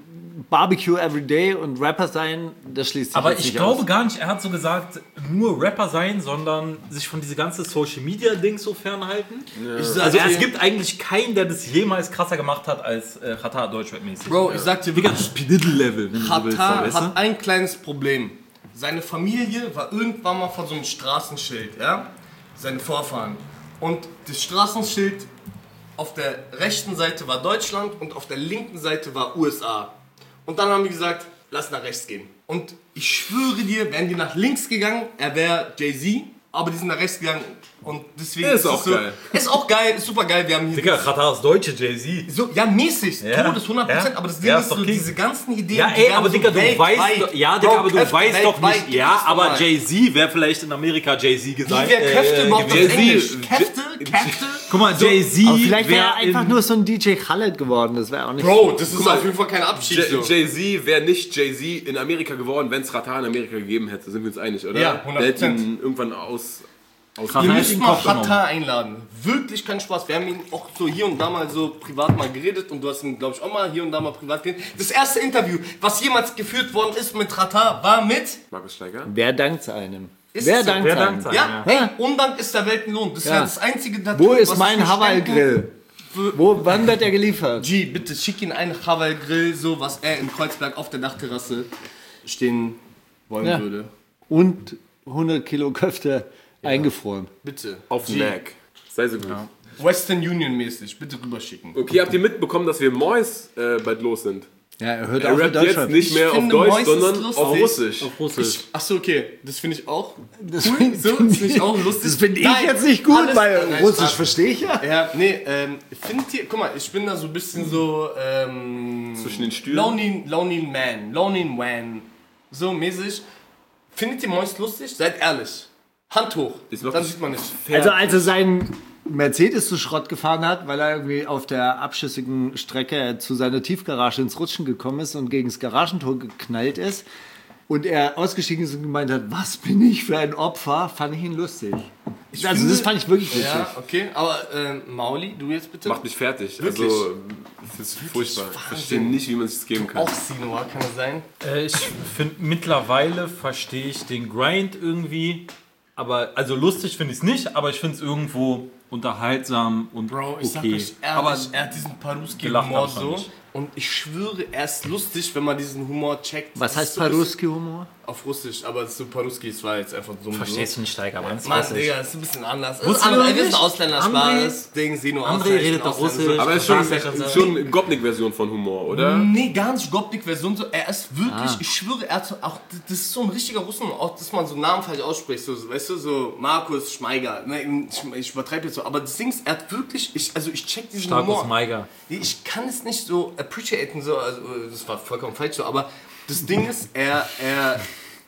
Barbecue every day und Rapper sein, das schließt sich Aber jetzt ich nicht glaube aus. gar nicht, er hat so gesagt, nur Rapper sein, sondern sich von diese ganze Social Media Ding so fernhalten. Ich sag Also dir- es gibt eigentlich keinen, der das jemals krasser gemacht hat als äh, Xatar Deutschrap-mäßig. Bro, ich sag dir Digga, wirklich, Spididel-Level, wenn du so willst, Xatar weißt du? hat ein kleines Problem. Seine Familie war irgendwann mal von so einem Straßenschild, ja? Seine Vorfahren. Und das Straßenschild auf der rechten Seite war Deutschland und auf der linken Seite war U S A. Und dann haben die gesagt, lass nach rechts gehen. Und ich schwöre dir, wären die nach links gegangen, er wäre Jay-Z, aber die sind nach rechts gegangen. Und deswegen Ist es auch so, geil. Ist auch geil, ist super geil. Wir haben hier Digga, Xatar ist deutsche Jay-Z. so, ja, mäßig, Ja. Todes hundert Prozent, Ja. aber das Ding Ja, ist ist doch so, King. diese ganzen Ideen, Ja, die ey, werden aber so Digga, du weltweit. weißt, doch- ja, Digga, Bro, aber du Köfte weißt doch weltweit, nicht, gib ja, das doch aber mal. Jay-Z wäre vielleicht in Amerika Jay-Z Wie gesagt. wäre Köfte äh, überhaupt auf Jay-Z, Englisch? J- Käfte? Käfte? Guck mal, So, Jay-Z Aber vielleicht wäre er wär einfach in- nur so ein D J Khaled geworden, das wäre auch nicht Bro, das ist Guck mal, auf jeden Fall kein Abschied. J- so. Jay-Z wäre nicht Jay-Z in Amerika geworden, wenn es Xatar in Amerika gegeben hätte. Sind wir uns einig, oder? Ja, hundert Der hätte Prozent. ihn irgendwann aus... aus Ihr Xatar müsst hat ihn mal Kopf genommen. Xatar einladen. Wirklich kein Spaß. Wir haben ihn auch so hier und da mal so privat mal geredet und du hast ihn, glaube ich, auch mal hier und da mal privat geredet. Das erste Interview, was jemals geführt worden ist mit Xatar, war mit... Markus Steiger? Wer dankt einem? Ist Wer es so? dankt Wer einem? dankt einem? Ja, Ja. hey, Undank ist der Weltenlohn. Das ist ja, Ja. das einzige Tattoo, Wo ist was mein ich mir Hawaii schenken- Grill? Wo, wann wird er geliefert? G, bitte schick ihn einen Hawaii Grill, so was er in Kreuzberg auf der Dachterrasse stehen wollen Ja. würde. Und hundert Kilo Köfte eingefroren. Bitte. Auf den G. Neck. Sei so gut. Western Union mäßig, bitte rüberschicken. Okay, habt ihr mitbekommen, dass wir Mois äh, bald los sind? Ja, er hört Er auf mit rappt jetzt Deutschland. nicht mehr Ich auf finde, Deutsch, Mois ist sondern lustig. auf Russisch. Auf Russisch. Achso, okay, das finde ich auch. Das cool. finde So, das finde ich auch lustig. das find ich Nein, jetzt nicht gut, alles- weil Nein, Russisch Spaß. verstehe ich ja. Ja, nee, ähm, findet ihr, guck mal, ich bin da so ein bisschen so, ähm, Zwischen den Stühlen? Lonely, Lonely Man, Lonely Man, so mäßig. Findet ihr Mois lustig? Seid ehrlich. Hand hoch, Ist noch dann das sieht man nicht. Also als er seinen Mercedes zu Schrott gefahren hat, weil er irgendwie auf der abschüssigen Strecke zu seiner Tiefgarage ins Rutschen gekommen ist und gegen das Garagentor geknallt ist und er ausgestiegen ist und gemeint hat, was bin ich für ein Opfer, fand ich ihn lustig. also finde- das fand ich wirklich lustig. Ja, okay, aber ähm, Mauli, du jetzt bitte? Macht mich fertig. Wirklich? Also, das ist furchtbar. Ich verstehe nicht, wie man sich das geben kann. Auch Sinua, kann das sein? Äh, ich finde, mittlerweile verstehe ich den Grind irgendwie. Aber, also lustig finde ich es nicht, aber ich finde es irgendwo unterhaltsam und Bro, ich sag okay. euch ehrlich, aber er hat diesen Gelacht Paruski-Humor hab ich noch so. nicht. Und ich schwöre, er ist lustig, wenn man diesen Humor checkt. Was Das heißt ist so ein bisschen- Paruski-Humor? Auf Russisch, aber so Paruski, es war jetzt einfach so. verstehst du nicht, Steiger, aber das Mann, weiß ich. Digga, das ist ein bisschen anders. Das ist Wusstest du anders. noch Wir sind nicht? Ausländer-Spaß. Ding, Sino André Ausländer- redet doch Ausländer- Russisch. Aber es ist schon, Sprachfächer ist schon eine Gopnik-Version von Humor, oder? Nee, gar nicht Gopnik-Version. So. Er ist wirklich, Ah. ich schwöre, er hat so, auch, das ist so ein richtiger Russen, auch dass man so Namen falsch ausspricht. So, weißt du, so Markus Schmeiger. Nee, ich, ich übertreibe jetzt so. Aber das Ding ist, er hat wirklich, ich, also ich check diesen Starkos Humor. Meiger. Ich kann es nicht so appreciaten, so, also das war vollkommen falsch so, aber das Ding ist, er, er,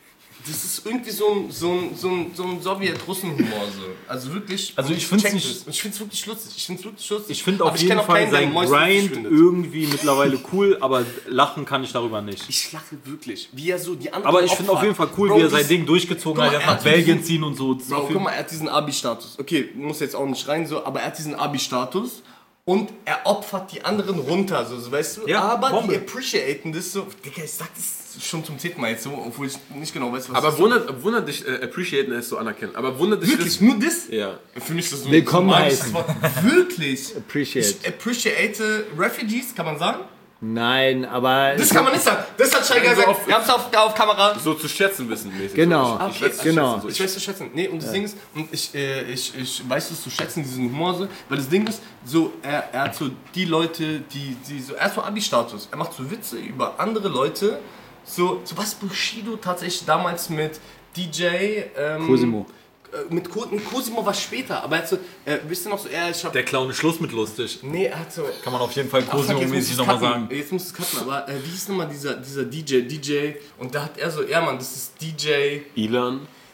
das ist irgendwie so ein, so ein, so ein, so ein Sowjet-Russen-Humor, so. Also wirklich, Also und ich find's check nicht- das. Und ich find's wirklich lustig, ich find's wirklich lustig. Ich finde Aber auf kenn jeden auch Fall keinen, der sein Mois lustig Grind findet. irgendwie mittlerweile cool, aber lachen kann ich darüber nicht. Ich lache wirklich, wie er so die anderen Aber ich finde auf jeden Fall cool, Bro, wie er das- sein Ding durchgezogen Guck hat. mal, Er er hat nach hat Belgien diesen- ziehen und so. Das ist Bro, auf jeden- guck mal, er hat diesen Abi-Status. Okay, muss jetzt auch nicht rein so, aber er hat diesen Abi-Status und er opfert die anderen runter, so, so weißt du? Ja, aber Bombe. die appreciaten das so. Digga, ich sag das schon zum zehnten Mal jetzt so, obwohl ich nicht genau weiß, was Aber das wundert, wundert dich, äh, appreciaten ist so anerkennen. Aber wundert dich Wirklich, das. nur das? Ja. Für mich ist das so Willkommen so ein heißen. magisches Wort. Wirklich? Appreciate. Ich appreciate Refugees, kann man sagen? Nein, aber Das kann man nicht sagen. Das hat Steiger Also gesagt. auf- Wir haben es auf, auf Kamera. So zu schätzen wissen mäßig. Genau. So, ich, ich weiß zu Genau. schätzen, so. Ich weiß zu schätzen. Nee, und das Ding ist, und ich, äh, ich, ich weiß es zu schätzen, diesen Humor so, weil das Ding ist, so, er, er hat so die Leute, die, die so, er hat so Abi-Status. Er macht so Witze über andere Leute, so, so was Bushido tatsächlich damals mit D J, ähm, Cosimo. äh, Mit, Co mit Cosimo war später, aber er hat so, äh, wisst ihr noch so, er, ich hab, Der Clown ist Schluss mit lustig. nee, er hat so, Kann man auf jeden Fall Ach, fuck, jetzt muss Cosimo-mäßig ich's nochmal cutten. sagen. Jetzt muss es cutten, aber äh, wie hieß nochmal dieser, dieser D J, D J, und da hat er so, ja Mann, das ist D J, Ilan.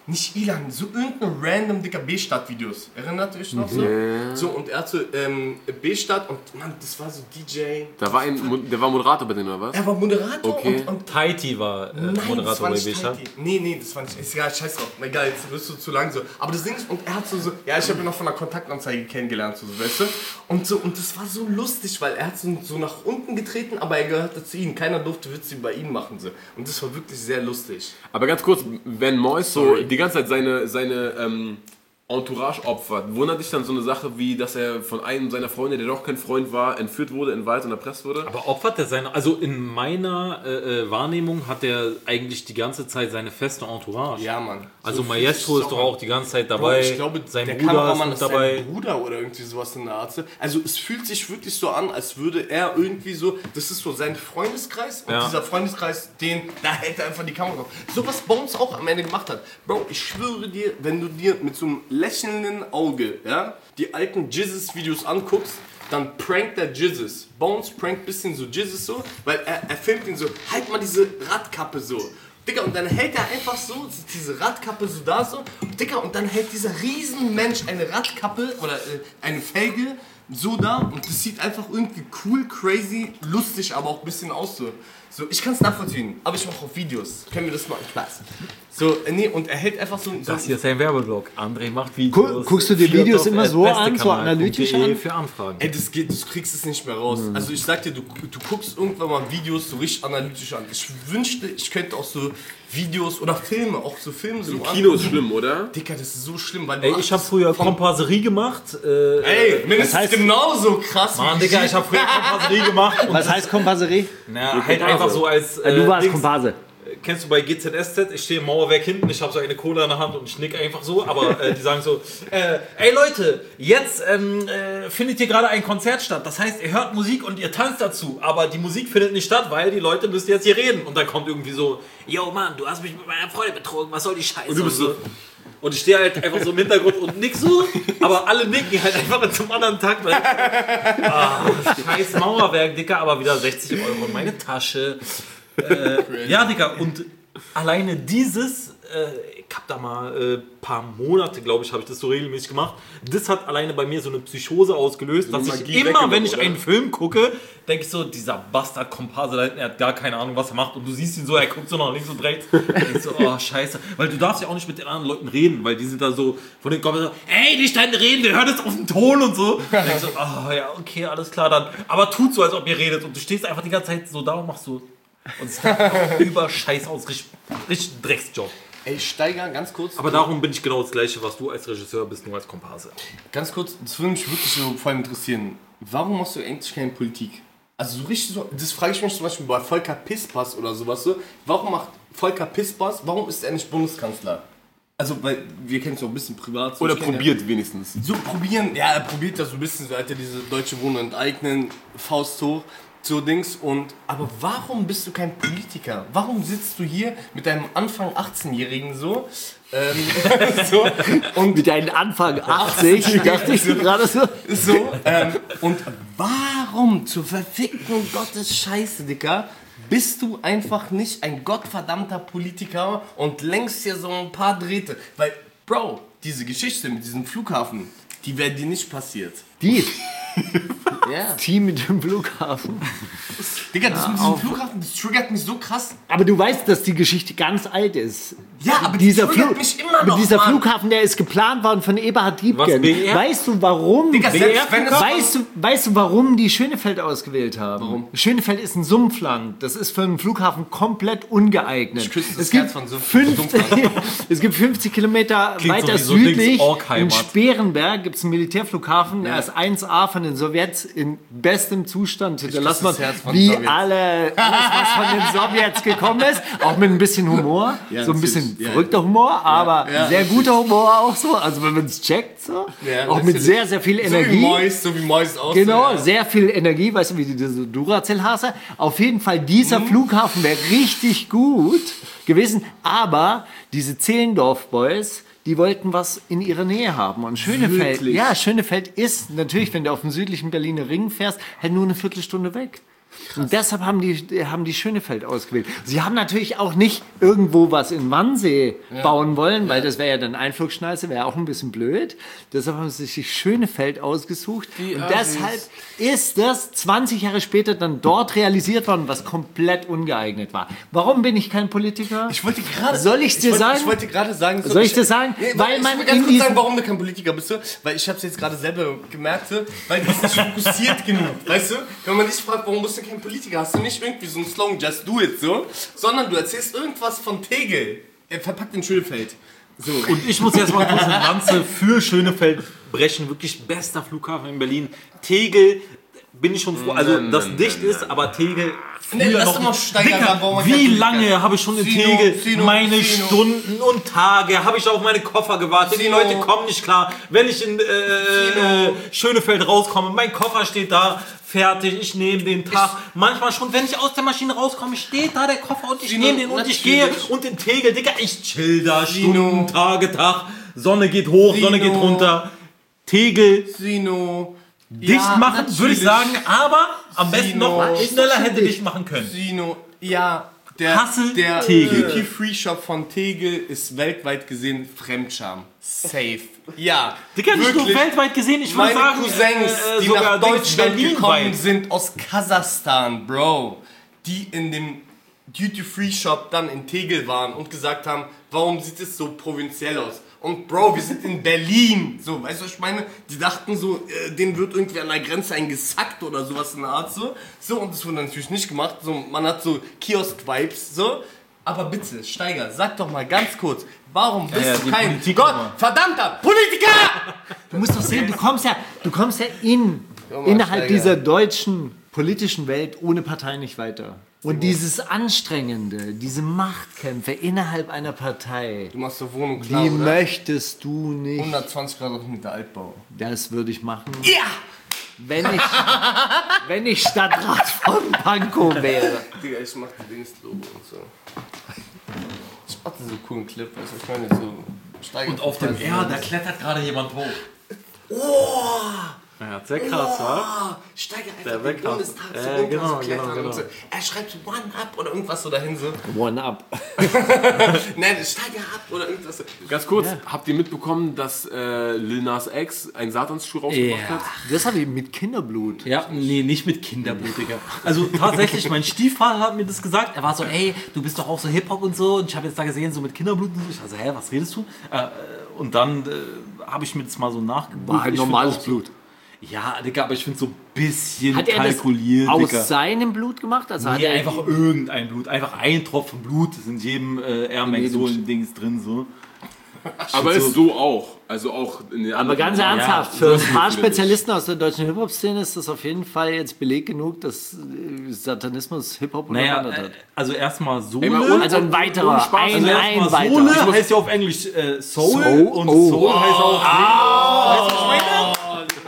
nicht Ilan, so irgendein random dicker B-Stadt-Videos. Erinnert euch noch so? Ja. So, und er hat so ähm, B-Stadt und Mann, das war so D J. Da war ein, der war Moderator bei denen, oder was? Er war Moderator Okay. und, und Taiti war äh, Nein, das Moderator war bei nicht B-Stadt. Taiti. Nee, nee, das war nicht. Ist egal, scheiß drauf. Egal, jetzt wirst du zu lang so. Aber das Ding ist, und er hat so, so ja, ich habe ihn noch von der Kontaktanzeige kennengelernt, so, weißt du? Und so, und das war so lustig, weil er hat so, so nach unten getreten, aber er gehörte zu ihnen. Keiner durfte Witze über ihn machen, so. Und das war wirklich sehr lustig. Aber ganz kurz, wenn Mois so die ganze Zeit seine, seine ähm, Entourage opfert, wundert dich dann so eine Sache wie, dass er von einem seiner Freunde, der doch kein Freund war, entführt wurde, in den Wald und erpresst wurde? Aber opfert er seine, also in meiner äh, äh, Wahrnehmung hat er eigentlich die ganze Zeit seine feste Entourage. Ja, Mann. Also So Maestro ist doch auch die ganze Zeit dabei, Bro, ich glaube, sein der Bruder Kameramann ist ist mit dabei. sein Bruder oder irgendwie sowas in der Art. Also es fühlt sich wirklich so an, als würde er irgendwie so, das ist so sein Freundeskreis und Ja. dieser Freundeskreis, den, da hält er einfach die Kamera drauf. So was Bones auch am Ende gemacht hat. Bro, ich schwöre dir, wenn du dir mit so einem lächelnden Auge, ja, die alten Jizzes-Videos anguckst, dann prankt der Jizzes. Bones prankt ein bisschen so Jizzes so, weil er, er filmt ihn so, halt mal diese Radkappe so. Digga, und dann hält er einfach so, diese Radkappe so da so, Digga, und dann hält dieser Riesenmensch eine Radkappe oder äh, eine Felge so da und das sieht einfach irgendwie cool, crazy, lustig, aber auch ein bisschen aus so. So, ich kann es nachvollziehen, aber ich mache auch Videos. Können wir das machen? Spaß. So, äh, nee, und er hält einfach so... so Das hier ist ein Werbeblock. André macht Videos. Guck- guckst du die Führt Videos auf immer so an, so bestekanal punkt analytisch de an? für Anfragen. Ey, das geht, du kriegst es nicht mehr raus. Also ich sag dir, du, du guckst irgendwann mal Videos so richtig analytisch an. Ich wünschte, ich könnte auch so Videos oder Filme, auch so Filme so Im Kino ist angucken. schlimm, oder? Dicker, das ist so schlimm, weil du Ey, ich habe früher vom- Komparserie gemacht. Äh, Ey, mindestens heißt- genauso krass Mann, wie Digga, ich habe früher Komparserie gemacht. Und Was heißt Kompasserie? na, halt einfach so als. Äh, du warst Dings. Komparse. Kennst du bei G Z S Z? Ich stehe im Mauerwerk hinten, ich habe so eine Cola in der Hand und ich nick einfach so, aber äh, die sagen so, äh, ey Leute, jetzt ähm, äh, findet hier gerade ein Konzert statt. Das heißt, ihr hört Musik und ihr tanzt dazu, aber die Musik findet nicht statt, weil die Leute müssen jetzt hier reden. Und dann kommt irgendwie so, yo Mann, du hast mich mit meiner Freundin betrogen, was soll die Scheiße? Und du bist so, Und ich stehe halt einfach so im Hintergrund und nick so, aber alle nicken halt einfach zum anderen Tag. Weil, ah, scheiß Mauerwerk, Dicker, aber wieder sechzig Euro in meine Tasche. Äh, ja, Digga, und alleine dieses, äh, ich hab da mal ein äh, paar Monate, glaube ich, habe ich das so regelmäßig gemacht. Das hat alleine bei mir so eine Psychose ausgelöst, dass ich Magie immer, weggenommen, wenn ich oder? einen Film gucke, denke ich so, dieser Bastard-Komparse da hinten, er hat gar keine Ahnung, was er macht. Und du siehst ihn so, er guckt so nach links und rechts. Und denkst so, oh, scheiße. Weil du darfst ja auch nicht mit den anderen Leuten reden, weil die sind da so, von den kommen so, ey, nicht deine Reden, wir hören das auf den Ton und so. Und denkst so, oh, ja, okay, alles klar dann. Aber tut so, als ob ihr redet. Und du stehst einfach die ganze Zeit so da und machst so. Und es sieht auch über Scheiß aus, richtig, richtig Drecksjob. Ey, Steiger, ganz kurz. Aber darum bin ich genau das Gleiche, was du als Regisseur bist, nur als Komparse. Ganz kurz, das würde mich wirklich so voll interessieren. Warum machst du eigentlich keine Politik? Also so richtig so, das frage ich mich zum Beispiel bei Volker Pispas oder sowas so. Warum macht Volker Pispas, warum ist er nicht Bundeskanzler? Also, weil wir kennen es auch ein bisschen privat. So, oder ich kenn probiert wenigstens. Ja, so probieren, ja, er probiert das so ein bisschen, so hat er diese Deutsche Wohnen enteignen, Faust hoch, so Dings. Und, aber warum bist du kein Politiker? Warum sitzt du hier mit deinem Anfang achtzehnjährigen so? Ähm, so und Mit deinen Anfang achtzig, dachte ich so gerade so. So, ähm, und warum zur verfickten Gottes Scheiße, Dicker, bist du einfach nicht ein gottverdammter Politiker und lenkst hier so ein paar Drähte? Weil, Bro, diese Geschichte mit diesem Flughafen, die wäre dir nicht passiert. Die, Ja. die mit dem Flughafen. Digga, das mit diesem Flughafen, das triggert mich so krass. Aber du weißt, dass die Geschichte ganz alt ist. Ja, aber dieser die triggert Flu- mich immer aber noch, dieser Mann. Flughafen, der ist geplant worden von Eberhard Diepgen. Was, B R? Weißt du, warum? Digga, B selbst R? wenn es- weißt, du, weißt du, warum die Schönefeld ausgewählt haben? Warum? Schönefeld ist ein Sumpfland. Das ist für einen Flughafen komplett ungeeignet. Ich küsse das es, gibt Herz von Sumpf- fünfzig, es gibt fünfzig Kilometer Klingt weiter sowieso links südlich in Orkheimat. Sperenberg gibt es einen Militärflughafen. Er ist eins A von den Sowjets in bestem Zustand hinterlassen küsse das worden. Herz von Wie Sowjets. alle, alles, was von den Sowjets gekommen ist. Auch mit ein bisschen Humor. Ja, so ein bisschen natürlich. Ja, verrückter Humor, aber ja, sehr guter Humor auch so. Also wenn man es checkt, so. Ja, auch mit natürlich. sehr, sehr viel So wie Energie. Mois, so wie Mois aussieht. Genau, ja. sehr viel Energie, weißt du, wie diese Duracell-Hase. Auf jeden Fall, dieser Mhm. Flughafen wäre richtig gut gewesen, aber diese Zehlendorf-Boys, die wollten was in ihrer Nähe haben. Und Schönefeld, Wirklich? ja, Schönefeld ist natürlich, wenn du auf dem südlichen Berliner Ring fährst, halt nur eine Viertelstunde weg. Und deshalb haben die, haben die Schönefeld ausgewählt. Sie haben natürlich auch nicht irgendwo was in Wannsee ja. bauen wollen, weil ja. das wäre ja dann Einflugschneise, wäre auch ein bisschen blöd. Deshalb haben sie sich Schönefeld ausgesucht. Die und Assis. Deshalb ist das zwanzig Jahre später dann dort realisiert worden, was komplett ungeeignet war. Warum bin ich kein Politiker? Ich wollte gerade... Soll ich dir ich sagen? Ich wollte gerade sagen... So Soll ich dir sagen? Nee, weil ich man will ganz in kurz sagen, warum du kein Politiker bist. Weil ich habe es jetzt gerade selber gemerkt, weil du bist nicht fokussiert genug. Weißt du? Wenn man dich fragt, warum bist du kein Politiker, hast du nicht irgendwie so einen Slogan, just do it, so, sondern du erzählst irgendwas von Tegel. Er verpackt in Schönefeld. So. Und ich muss jetzt mal kurz eine Lanze für Schönefeld brechen. Wirklich bester Flughafen in Berlin. Tegel, bin ich schon froh, also das dicht ist, aber Tegel... Nee, lass doch mal steigern, Dicker, wie lange habe ich schon in Sino, Tegel Sino, meine Sino. Stunden und Tage, habe ich auf meine Koffer gewartet, Sino. Die Leute kommen nicht klar. Wenn ich in äh, äh, Schönefeld rauskomme, mein Koffer steht da, fertig, ich nehme den Tag. Ich Manchmal schon, wenn ich aus der Maschine rauskomme, steht da der Koffer und ich nehme den und natürlich. Ich gehe und in Tegel, Digga, ich chill da, Sino. Stunden, Tage, Tag, Sonne geht hoch, Sino. Sonne geht runter. Tegel. Sino. Dicht ja, machen, würde ich sagen, aber am besten Sino. Noch schneller hätte dicht machen können. Sino, ja, der, Hassel der Tegel. Duty Free Shop von Tegel ist weltweit gesehen Fremdscham. Safe. Ja. Digga, nicht nur weltweit gesehen, ich würde sagen, Cousins, äh, die nach Deutschland gekommen sind aus Kasachstan, Bro, die in dem Duty Free Shop dann in Tegel waren und gesagt haben, warum sieht es so provinziell aus? Und Bro, wir sind in Berlin. So, weißt du, was ich meine? Die dachten so, äh, denen wird irgendwie an der Grenze eingesackt oder sowas in der Art so. So, und das wurde natürlich nicht gemacht. So, man hat so Kiosk-Vibes, so. Aber bitte, Steiger, sag doch mal ganz kurz, warum bist ja, ja, du kein Politik Gott, immer. verdammter Politiker? Du musst doch sehen, du kommst ja, du kommst ja in, innerhalb Steiger. dieser deutschen politischen Welt ohne Partei nicht weiter. Und dieses Anstrengende, diese Machtkämpfe innerhalb einer Partei, du machst doch Wohnung klar, die oder? Möchtest du nicht. hundertzwanzig Quadratmeter Altbau. Das würde ich machen. Ja! Wenn ich, wenn ich Stadtrat von Pankow wäre. Digga, ich mach die Dings-Logo und so. Ich mach so einen coolen Clip, also ich meine so... Steigen und auf dem R, da klettert gerade jemand hoch. Oh! Ja, sehr krass, wa? Steiger einfach den Bundestag so äh, runter genau, so klettern genau, genau. und so. Er schreibt so One Up oder irgendwas so dahin so. One Up. Nein, Steiger Up oder irgendwas so. Ganz kurz, ja. Habt ihr mitbekommen, dass äh, Lil Nas X einen Satansschuh rausgebracht ja. hat? Das habe ich mit Kinderblut. Ja, nee, nicht mit Kinderblut, Digga. Also tatsächlich, mein Stiefvater hat mir das gesagt. Er war so, ey, du bist doch auch so Hip-Hop und so. Und ich habe jetzt da gesehen, so mit Kinderblut und so. Ich war so, hä, was redest du? Äh, und dann äh, habe ich mir das mal so nachgeguckt. War ein normales Blut. So, ja, Digga, aber ich finde so ein bisschen hat er kalkuliert, das aus Digga. seinem Blut gemacht? Also nee, hat er einfach irgendein Blut. Einfach ein Tropfen Blut ist in jedem äh, Air Max so ein Dings drin, so. Aber ist so auch. Also auch in den Aber ganz ernsthaft, ja, für ein paar Spezialisten aus der deutschen Hip-Hop-Szene ist das auf jeden Fall jetzt Beleg genug, dass Satanismus Hip-Hop naja, unterwandert hat. Also erstmal Sohle. Ey, also ein weiterer. Ein, also ein, ein weiterer. Sohle heißt ja auf Englisch äh, Soul, Soul und oh. Soul heißt auch... Oh. Weißt du, was ich meine?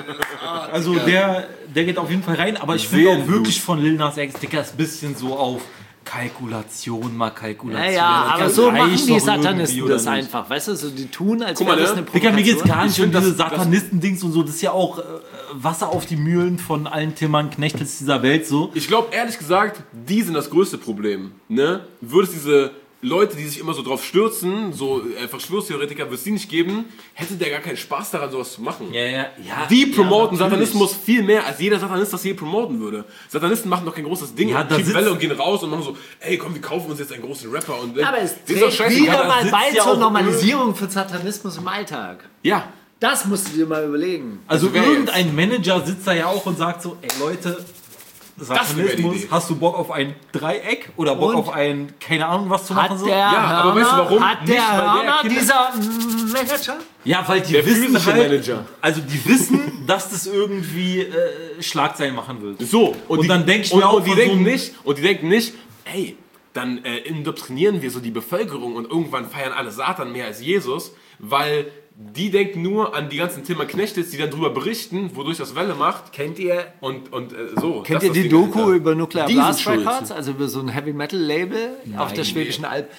Also der, der geht auf jeden Fall rein, aber ich finde auch wirklich von Lil Nas X, Digga, ist ein bisschen so auf Kalkulation, mal Kalkulation. Ja, ja, aber so machen die Satanisten das einfach, weißt du, so die tun, als wäre das eine Digga, mir geht's gar nicht um diese das, Satanisten-Dings und so, das ist ja auch äh, Wasser auf die Mühlen von allen Timmern, Knechtels dieser Welt, so. Ich glaube, ehrlich gesagt, die sind das größte Problem, ne? Würde es diese Leute, die sich immer so drauf stürzen, so äh, Verschwörungstheoretiker, würde es die nicht geben, hätte der gar keinen Spaß daran, sowas zu machen. Ja, ja, ja. Die promoten ja, Satanismus viel mehr, als jeder Satanist das je promoten würde. Satanisten machen doch kein großes Ding ja, und schieben Welle und gehen raus und machen so, ey komm, wir kaufen uns jetzt einen großen Rapper. Und, aber es ist doch trägt wieder mal bei ja zur Normalisierung von Satanismus im Alltag. Ja. Das musst du dir mal überlegen. Also das irgendein jetzt. Manager sitzt da ja auch und sagt so, ey Leute, Satanismus, hast du Bock auf ein Dreieck oder Bock und auf ein, keine Ahnung was zu machen? Hat so? der ja, Hörner, aber weißt du warum? Hat der nicht, Hörner, der dieser Manager? Ja, weil die der wissen halt, Manager. also die wissen, dass das irgendwie äh, Schlagzeilen machen wird. So, und, und die, dann denke ich und, mir auch und die von denken so nicht, und die denken nicht, ey, dann äh, indoktrinieren wir so die Bevölkerung und irgendwann feiern alle Satan mehr als Jesus, weil die denken nur an die ganzen Timmer Knechtels, die dann drüber berichten, wodurch das Welle macht. Kennt ihr, und, und äh, so. kennt ihr die Doku über Nuclear Die Blast sind schuld. Records, also über so ein Heavy Metal Label Nein, auf der Schwäbischen nee. Alb?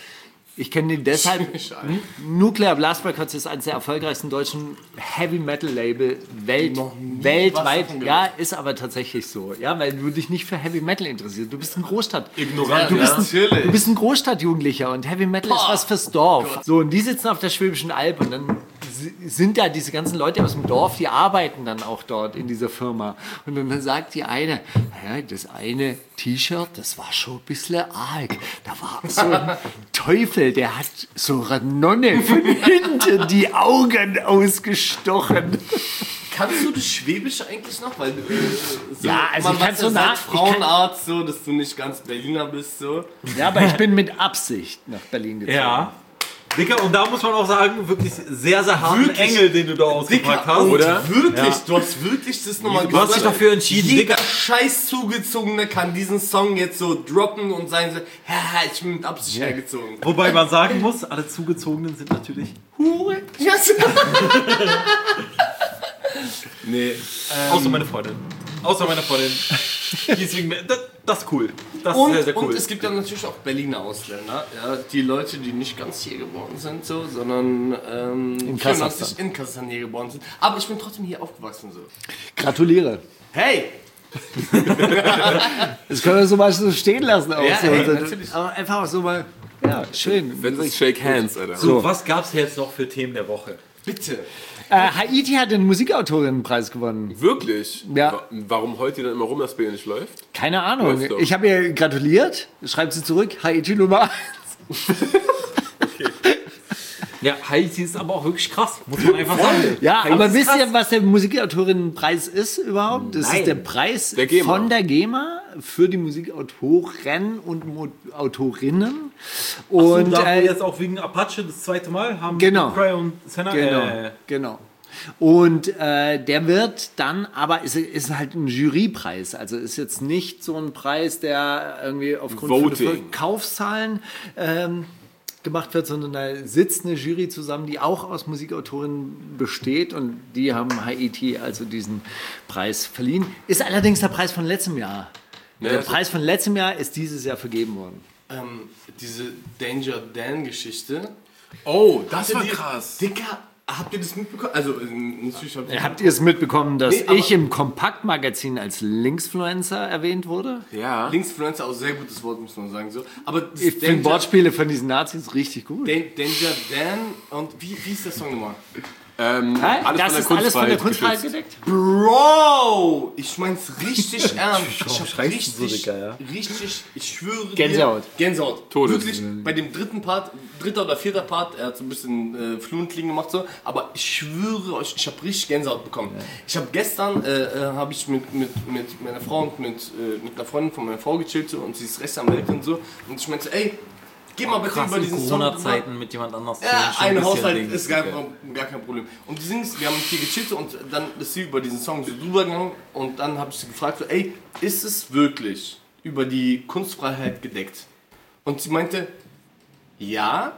Ich kenne ihn deshalb. Nuclear Blast Records ist eines der erfolgreichsten deutschen Heavy Metal Label Welt, weltweit. Ja, ist aber tatsächlich so. Ja, weil du dich nicht für Heavy Metal interessierst. Du bist ein Großstadt. Ignorant, du bist ein, natürlich. du bist ein Großstadtjugendlicher und Heavy Metal ist was fürs Dorf. So, und die sitzen auf der Schwäbischen Alb und dann sind da diese ganzen Leute aus dem Dorf, die arbeiten dann auch dort in dieser Firma. Und dann sagt die eine, ja, das eine T-Shirt, das war schon ein bisschen arg. Da war so ein Teufel, der hat so einer Nonne von hinten die Augen ausgestochen. Kannst du das Schwäbisch eigentlich noch? Weil, äh, so, Ja, also man ich kann weiß so ja nach- seit Frauenarzt so, dass du nicht ganz Berliner bist. So. Ja, aber ich bin mit Absicht nach Berlin gezogen. Ja. Dicker, und da muss man auch sagen, wirklich sehr, sehr harten Wirklich? Engel, den du da ausgepackt hast. und oder? Wirklich, Ja. du hast wirklich das nochmal Du hast dich dafür entschieden, Jeder Dicker. scheiß Zugezogene kann diesen Song jetzt so droppen und sagen so, haha, ich bin mit Absicht hergezogen. Wobei man sagen muss, alle Zugezogenen sind natürlich Hure. Yes. Nee. Außer meine Freundin. Außer meine Freundin. Die ist wegen, das, das ist cool. Das Und, ist sehr, sehr cool. und es gibt ja natürlich auch Berliner Ausländer, ja, die Leute, die nicht ganz hier geboren sind, so, sondern ähm, In vierundneunzig Kasachstan. in Kasachstan hier geboren sind. Aber ich bin trotzdem hier aufgewachsen. So. Gratuliere. Hey! Das können wir so mal so stehen lassen. Auch Ja, so. ey, So- natürlich. Aber einfach so mal, ja, schön. Wenn es Shake Hands, Alter. so, was gab's jetzt noch für Themen der Woche? Bitte! Äh, Haiti hat den Musikautorinnenpreis gewonnen. Wirklich? Ja. Wa- Warum heult ihr dann immer rum, dass B nicht läuft? Keine Ahnung. Läuft doch. Ich habe ihr gratuliert. Schreibt sie zurück. Haiti Nummer eins. Ja, Haiti ist aber auch wirklich krass, muss man einfach sagen. Ja, Haiti aber ist wisst krass. ihr, was der Musikautorinnenpreis ist überhaupt? Das Nein. ist der Preis Der GEMA. von der GEMA für die Musikautoren und Mo Autorinnen. Und Und da äh, jetzt auch wegen Apache das zweite Mal haben Genau. Cry und Senna, Genau, äh, genau. Und äh, der wird dann, aber ist, ist halt ein Jurypreis. Also ist jetzt nicht so ein Preis, der irgendwie aufgrund von Voting. Verkaufszahlen ähm, gemacht wird, sondern da sitzt eine Jury zusammen, die auch aus Musikautorinnen besteht und die haben Haiti also diesen Preis verliehen. Ist allerdings der Preis von letztem Jahr. der das- Preis von letztem Jahr ist dieses Jahr vergeben worden. Ähm, diese Danger Dan-Geschichte. Oh, das Habt war ihr- krass. Dicker, habt ihr das mitbekommen? Also, ähm, natürlich habt ihr. Habt ihr es mitbekommen, dass Nee, aber- ich im Kompaktmagazin als Linksfluencer erwähnt wurde? Ja. Linksfluencer, auch sehr gutes Wort, muss man sagen. So. Aber das Ich finde Wortspiele von diesen Nazis richtig gut. Dan- Danger Dan und wie, wie ist der Song nochmal? Ähm, Hä? alles das von ist der alles von der Kunstfreiheit Kunstfreiheit geschützt. gedeckt? Bro! Ich mein's richtig ernst. Ich hab schreist du so, richtig, Dicker, ja? richtig, ich schwöre Gänsehaut. dir. Gänsehaut. Todes. Wirklich, bei dem dritten Part, dritter oder vierter Part, er hat so ein bisschen äh, Fluentling gemacht so, aber ich schwöre euch, ich habe richtig Gänsehaut bekommen. Ich habe gestern, äh, äh, habe ich mit, mit, mit meiner Frau und mit, äh, mit einer Freundin von meiner Frau gechillt so, und sie ist Rechtsanwältin und so, und ich meinte, ey, geh mal bitte krass über in diesen Song. Corona-Zeiten mit jemand anders Ja, schon ein bisschen Haushalt Ding. ist gar, gar kein Problem. Und die Dings, wir haben hier gechillt und dann ist sie über diesen Song so drüber gegangen und dann habe ich sie gefragt, so, ey, ist es wirklich über die Kunstfreiheit gedeckt? Und sie meinte, ja,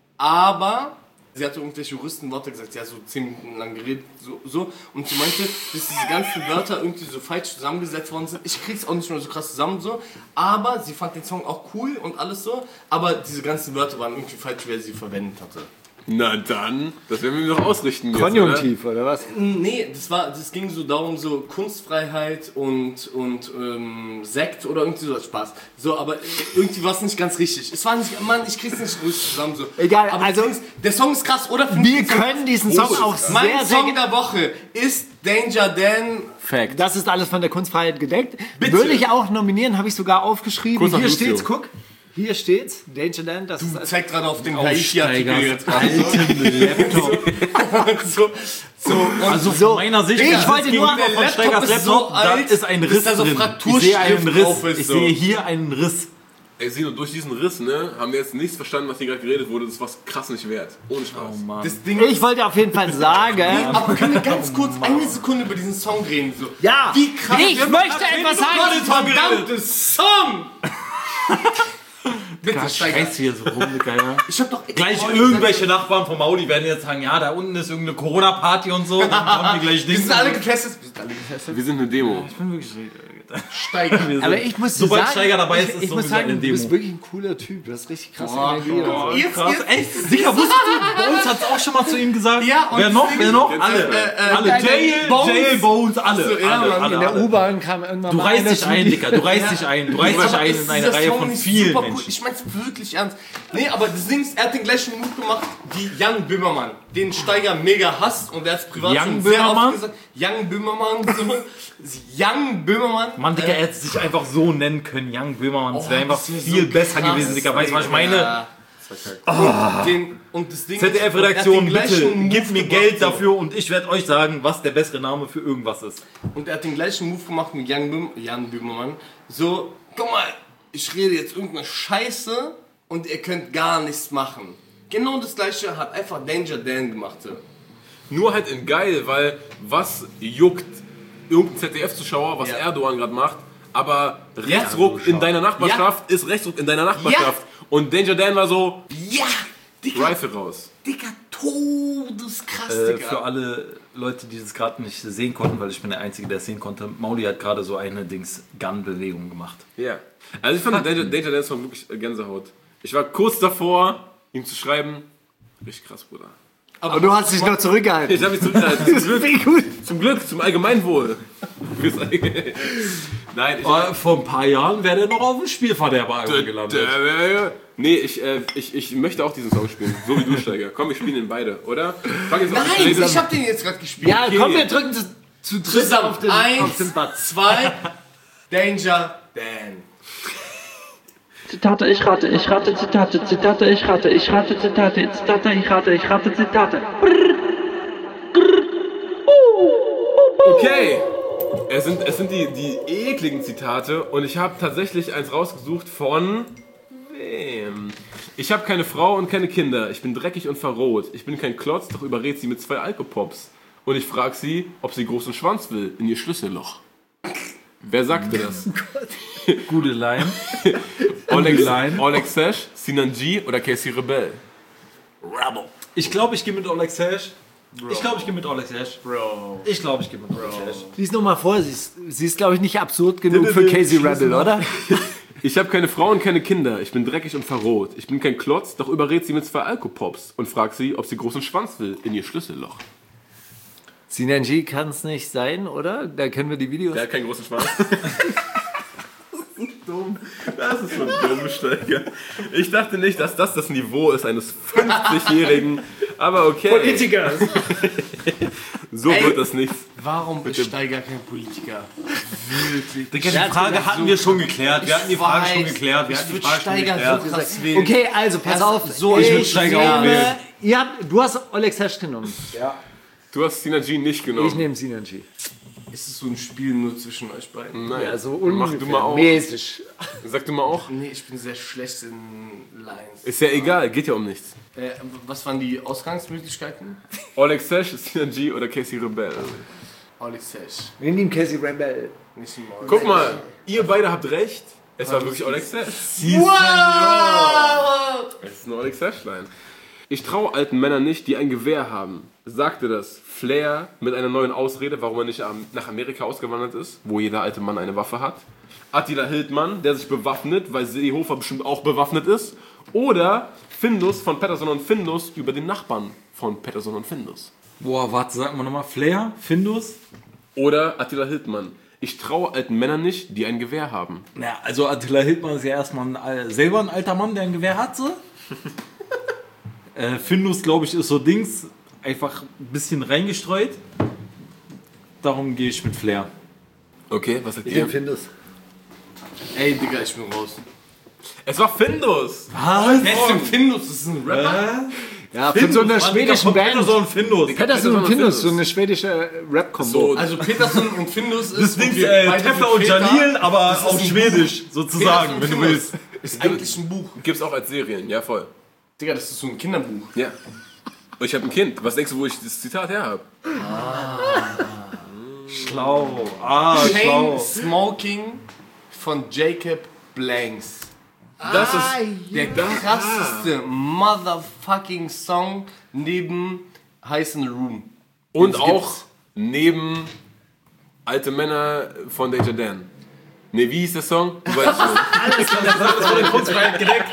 aber sie hatte irgendwelche Juristenworte gesagt, sie hat so zehn Minuten lang geredet, so, so. Und sie meinte, dass diese ganzen Wörter irgendwie so falsch zusammengesetzt worden sind. Ich krieg's auch nicht mehr so krass zusammen, so. Aber sie fand den Song auch cool und alles so. Aber diese ganzen Wörter waren irgendwie falsch, wer sie verwendet hatte. Na dann, das werden wir noch ausrichten jetzt, Konjunktiv, oder was? Nee, das war, das ging so darum, so Kunstfreiheit und, und ähm, Sekt oder irgendwie so Spaß. So, aber irgendwie war es nicht ganz richtig. Es war nicht, Mann, ich krieg's nicht richtig zusammen so. Egal, aber also- das Ding ist, der Song ist krass, oder? Wir können diesen Song auch sehr, Mein sehr Song der Woche ist Danger Dan. Fact. Das ist alles von der Kunstfreiheit gedeckt. Bitte. Würde ich auch nominieren, habe ich sogar aufgeschrieben. Kurz nach Hier Lucio. steht's, guck. Hier steht's. Danger Dan, das ist Zeigt gerade auf den Haiti-Artikel jetzt gerade. alten Laptop. So, so, und Also So, von meiner Sicht, ich das wollte nur- gegenüber der von Laptop Steigers ist so Laptop, da alt, ist ein dass Riss da so drin. Ich Frakturschrift sehe einen Riss. drauf ist, Ich so. sehe hier einen Riss. Ey, Sino, durch diesen Riss, ne, haben wir jetzt nichts verstanden, was hier gerade geredet wurde. Das ist was krass nicht wert. Ohne Spaß. das Ding Ich wollte auf jeden Fall sagen. aber können wir ganz kurz eine Sekunde über diesen Song reden? So. Ja, Wie krass. ich möchte etwas sagen. Verdammtes Song! Bitte, Steiger. Scheiß hier so rum, Digga, ja. Ich hab doch Gleich extra irgendwelche Nachbarn von Mauli werden jetzt sagen, ja, da unten ist irgendeine Corona-Party und so. Dann kommen die gleich Wir Dings. sind alle getestet. Wir sind alle getestet. Wir sind eine Demo. Ich bin wirklich bitte. Steiger. Aber ich muss dir Sobald sagen, Steiger dabei ist, ich, ist ich muss sowieso sagen, eine du bist Demo. wirklich ein cooler Typ. Du hast richtig krasse Boah, Energie. und so. Jetzt, Krass. jetzt, Ey, Digga, wusstest du, bei uns hat es auch schon mal zu ihm gesagt. Ja, und wer noch, deswegen- wer noch? Jetzt, Alle. äh, äh, alle. deine Jail, Bones. Jail, Bones, alle. So, ja, alle, Mann, alle, In der alle. U-Bahn kam irgendwann Du mal reißt einer dich zu ein, mir. Digga. Du reißt dich ein. Du reißt dich Aber ein ist in eine dieser Reihe Song von nicht vielen super cool? Menschen. Ich mein's wirklich ernst. Nee, aber das Ding ist, er hat den gleichen Move gemacht wie Jan Böhmermann, den Steiger mega hasst und er hat's privat Jan schon sehr Böhmermann? oft gesagt. Jan Böhmermann, so. Jan Böhmermann. Mann, Digga, er hätte sich einfach so nennen können. Young Böhmermann. Das wäre Oh, einfach das wär so viel besser krass, gewesen, Digga. Weißt du, was ich meine? Ja. Und, den, und das Ding Z D ist, F-Redaktion, er hat den bitte, gleichen gib Move mir gemacht, Geld so. dafür und ich werde euch sagen, was der bessere Name für irgendwas ist. Und er hat den gleichen Move gemacht mit Jan, Böhm, Jan Böhmermann. So, guck mal, ich rede jetzt irgendeine Scheiße und ihr könnt gar nichts machen. Genau das gleiche hat einfach Danger Dan gemacht. So. Nur halt in geil, weil was juckt irgendein Z D F-Zuschauer, was Ja. Erdogan gerade macht, aber Rechtsruck in deiner Nachbarschaft ist Rechtsruck in deiner Nachbarschaft. Und Danger Dan war so, Ja, Digga, Rifle raus. Digga, todeskrass, Äh, Digga. für alle Leute, die das gerade nicht sehen konnten, weil ich bin der Einzige, der es sehen konnte, Mauli hat gerade so eine Dings-Gun-Bewegung gemacht. Ja. Also ich fand Danger, Danger Dan war wirklich Gänsehaut. Ich war kurz davor, ihm zu schreiben, richtig krass, Bruder. Aber du hast dich noch zurückgehalten. Ich habe mich zurückgehalten. Zum Glück, Wie gut. zum Glück, zum Allgemeinwohl. Nein, ich... Aber vor ein paar Jahren wäre der noch auf dem Spielverderber gelandet. Nee, ich, äh, ich, ich möchte auch diesen Song spielen, so wie du, Steiger. Komm, wir spielen ihn beide, oder? Fang jetzt an. Nein, ich hab den jetzt gerade gespielt. Ja, Okay. komm, wir drücken zu, zu dritt Zusammen. auf den, auf Eins, den Button. zwei, Danger Dan. Zitate, ich rate, ich rate, Zitate, Zitate, ich rate, ich rate, Zitate, Zitate, ich rate, ich rate, Zitate. Okay, es sind, es sind die, die ekligen Zitate und ich habe tatsächlich eins rausgesucht von wem? Ich habe keine Frau und keine Kinder, ich bin dreckig und verroht, ich bin kein Klotz, doch überredet sie mit zwei Alkopops. Und ich frage sie, ob sie großen Schwanz will, in ihr Schlüsselloch. Wer sagte das? Gute Line. Oleg, Line. Oleg Sesh, Sinan G oder Casey Rebel? Rebel. Ich glaube, ich gehe mit Oleg Sesh. Ich glaube, ich gehe mit Oleg Sesh. Bro. Ich glaube, ich gehe mit Oleg Sesh. Lies nochmal vor, sie ist, sie ist glaube ich, nicht absurd genug für Casey Rebel, oder? Ich habe keine Frau und keine Kinder, ich bin dreckig und verroht. Ich bin kein Klotz, doch überredet sie mit zwei Alkopops und fragt sie, ob sie großen Schwanz will, in ihr Schlüsselloch. Sinan G kann es nicht sein, oder? Da kennen wir die Videos. Der hat keinen großen Schwanz. Dumm. Das ist so dumm, Steiger. Ich dachte nicht, dass das das Niveau ist eines fünfzigjährigen, aber okay. Politiker. So Ey. wird das nichts. Warum ist Steiger kein Politiker? Wirklich. Digga, die Frage hatten wir schon geklärt. Wir hatten die Frage schon geklärt. Wir Ich hatten die würde Frage schon Steiger geklärt. so krass wählen. Okay, also pass Erst auf. so, ich würd Steiger auch nehme- wählen. Ihr habt, du hast Oleg Sesh genommen. Du hast Sinan G nicht genommen. Ich nehme Sinan G. Ist es so ein Spiel nur zwischen euch beiden? Nein. Ja, so Mach ungefähr. du mal auch. Mäßig. Sag du mal auch. Nee, ich bin sehr schlecht in Lines. Ist ja egal, geht ja um nichts. Äh, was waren die Ausgangsmöglichkeiten? Oleg Sesh, Sinan G oder Casey Rebel. Oleg Sesh. Wir nehmen Casey Rebel. Nicht mal. Guck mal, ihr beide habt recht. Es war wirklich Oleg Sesh. Es ist ein Oleg Sesh-Line. Ich traue alten Männern nicht, die ein Gewehr haben. Sagte das Flair mit einer neuen Ausrede, warum er nicht am- nach Amerika ausgewandert ist, wo jeder alte Mann eine Waffe hat. Attila Hildmann, der sich bewaffnet, weil Seehofer bestimmt auch bewaffnet ist. Oder Findus von Pettersson und Findus über den Nachbarn von Pettersson und Findus. Boah, warte, sagen wir nochmal. Flair, Findus. Oder Attila Hildmann. Ich traue alten Männern nicht, die ein Gewehr haben. Ja, also Attila Hildmann ist ja erstmal ein, al- selber ein alter Mann, der ein Gewehr hat, so. äh, Findus, glaube ich, ist so Dings, einfach ein bisschen reingestreut. Darum gehe ich mit Flair. Okay, was sagt Ich ihr? nehme Findus. Ey, Digga, ich bin raus. Es war Findus! Was? Wer ist denn Findus? Das ist ein Rapper? Ja, von so einer schwedischen Band. Pettersson und Findus. Pettersson und Findus. Findus, so eine schwedische Rap-Kombo. So, Also Peterson und Findus ist... Das und Ding wir äh, beide Tefla sind und Väter. Jalil, aber Das ist auf ein Schwedisch, sozusagen, Peterson wenn du und willst. Findus. Ist eigentlich ein Buch. gibt's auch als Serien, ja voll. Digga, das ist so ein Kinderbuch. Ja. Und ich habe ein Kind. Was denkst du, wo ich das Zitat her habe? Schlau. Ah, Chain schlau. Smoking von Jacob Blanks. Das ist Der krasseste motherfucking Song neben Heiß in the Room. und Das auch gibt's. neben Alte Männer von Danger Dan. Nee, wie hieß der Song? Du weißt schon. Das wurde kurz mal gedeckt.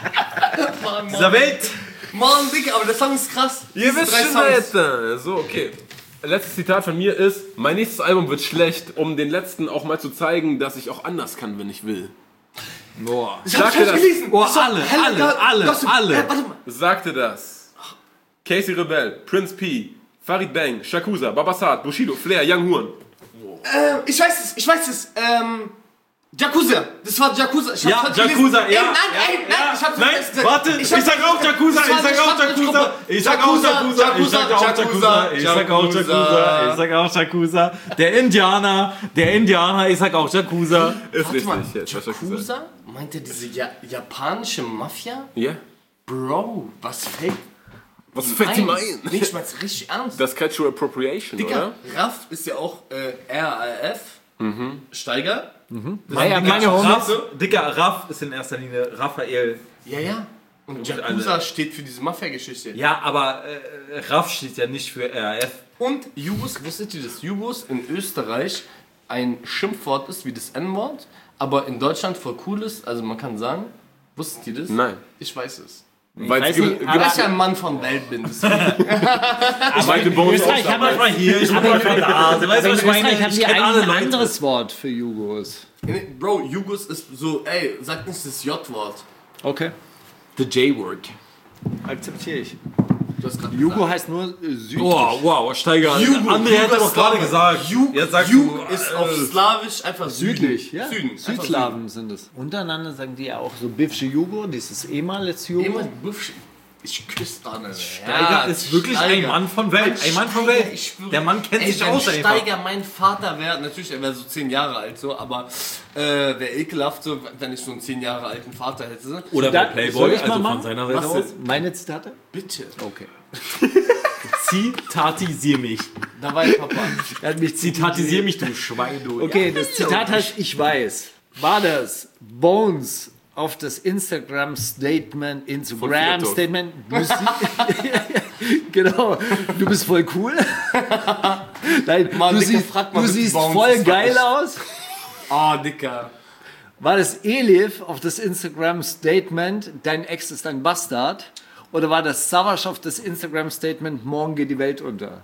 Mann, Dieser Mann. Welt. Mann, Digga, aber der Song ist krass. Ihr Diese wisst drei schon Songs. jetzt. äh, So, okay. Letztes Zitat von mir ist, mein nächstes Album wird schlecht, um den letzten auch mal zu zeigen, dass ich auch anders kann, wenn ich will. Boah. Ich hab's Sagte falsch das. gelesen. Boah, Das war alle, Hella alle, Ga- alle, Gossip. alle. Äh, warte mal. Sagte das Casey Rebel, Prince P, Farid Bang, Shakusa, Babasat, Bushido, Flair, Young Horn. Ähm, ich weiß es, ich weiß es. Ähm, Yakuza. Das war Yakuza. Ich hab's Ja, falsch Yakuza, gelesen. ja. Ey, nein, ja, ey, nein, ja. ich hab's Nein, vergessen. warte, ich, hab- sag auch Yakuza, Das ich war sag eine auch Yakuza, Stammtischgruppe. ich sag auch Yakuza, ich sag auch Yakuza, ich sag auch Yakuza, ich sag auch Yakuza. Der Indianer, der Indianer, ich sag auch Yakuza. Ist Warte mal, richtig, jetzt, was soll ich sagen? Yakuza? Meint ihr diese ja japanische Mafia? Ja? Bro, was fällt Was fällt ihm ein? Nee, ich mein's richtig ernst. Das Cultural Appropriation, Digga, oder? Raff ist ja auch äh, R A F. Steiger. Meine, meine Raff, Homies. Dicker, Raff ist in erster Linie Raphael. Ja, ja. Und Und Yakuza alle. steht für diese Mafia-Geschichte. Ja, aber äh, Raff steht ja nicht für R A F. Und Jugos, wusstet ihr, dass Jugos in Österreich ein Schimpfwort ist wie das N-Wort, aber in Deutschland voll cool ist? Also man kann sagen, wusstet ihr das? Nein. Ich weiß es. Weil weiß es nicht, ge- aber- Weil ich ja ein Mann von Welt bin. deswegen. zweite Bonus Österreich haben wir Mal hier, ich bin mal von da. Du weißt, in was ich meine? Österreich haben Ich die kenn alle eigentlich ein Leute. anderes Wort für Jugos. Bro, Jugos ist so, ey, sag nicht das J-Wort. Okay. The J-Word. Akzeptiere ich. Du hast gerade Jugo gesagt. heißt nur äh, südlich. Wow, wow, Steiger. Jugo, André hätte Jugo doch gerade ist gesagt. Jug, Jetzt sagst Jug du, ist äh, auf Slawisch einfach Südlich, ja. Süden. einfach Südslawen sind es. Untereinander sagen die ja auch so Bifsche Jugo, dieses ehemals Jugo. Immer die Buffsche. Ich küsse da nicht. Steiger ist wirklich ein Mann von Welt. Ein Mann von Welt. Der Mann kennt sich aus Wenn einfach. Steiger mein Vater wäre, natürlich, er wäre so zehn Jahre alt, so, aber äh, wäre ekelhaft, so, wenn ich so einen zehn Jahre alten Vater hätte. Oder Da- der Playboy, soll ich mal also machen? von seiner Seite Was aus. denn? Meine Zitate? Bitte. Okay. Zitatisier mich. Da war ich Papa. Er hat mich Zitatisier mich, du Schwein, du. Okay, das Zitat heißt, ich weiß. War das Bones auf das Instagram-Statement, Instagram-Statement, du sie- genau, du bist voll cool. Nein, Mann, du Dicker, siehst, frag mal du bitte siehst Bones, voll das war geil echt- aus. Ah, Dicker. War das Elif auf das Instagram-Statement, dein Ex ist ein Bastard? Oder war das Savage auf das Instagram-Statement, morgen geht die Welt unter?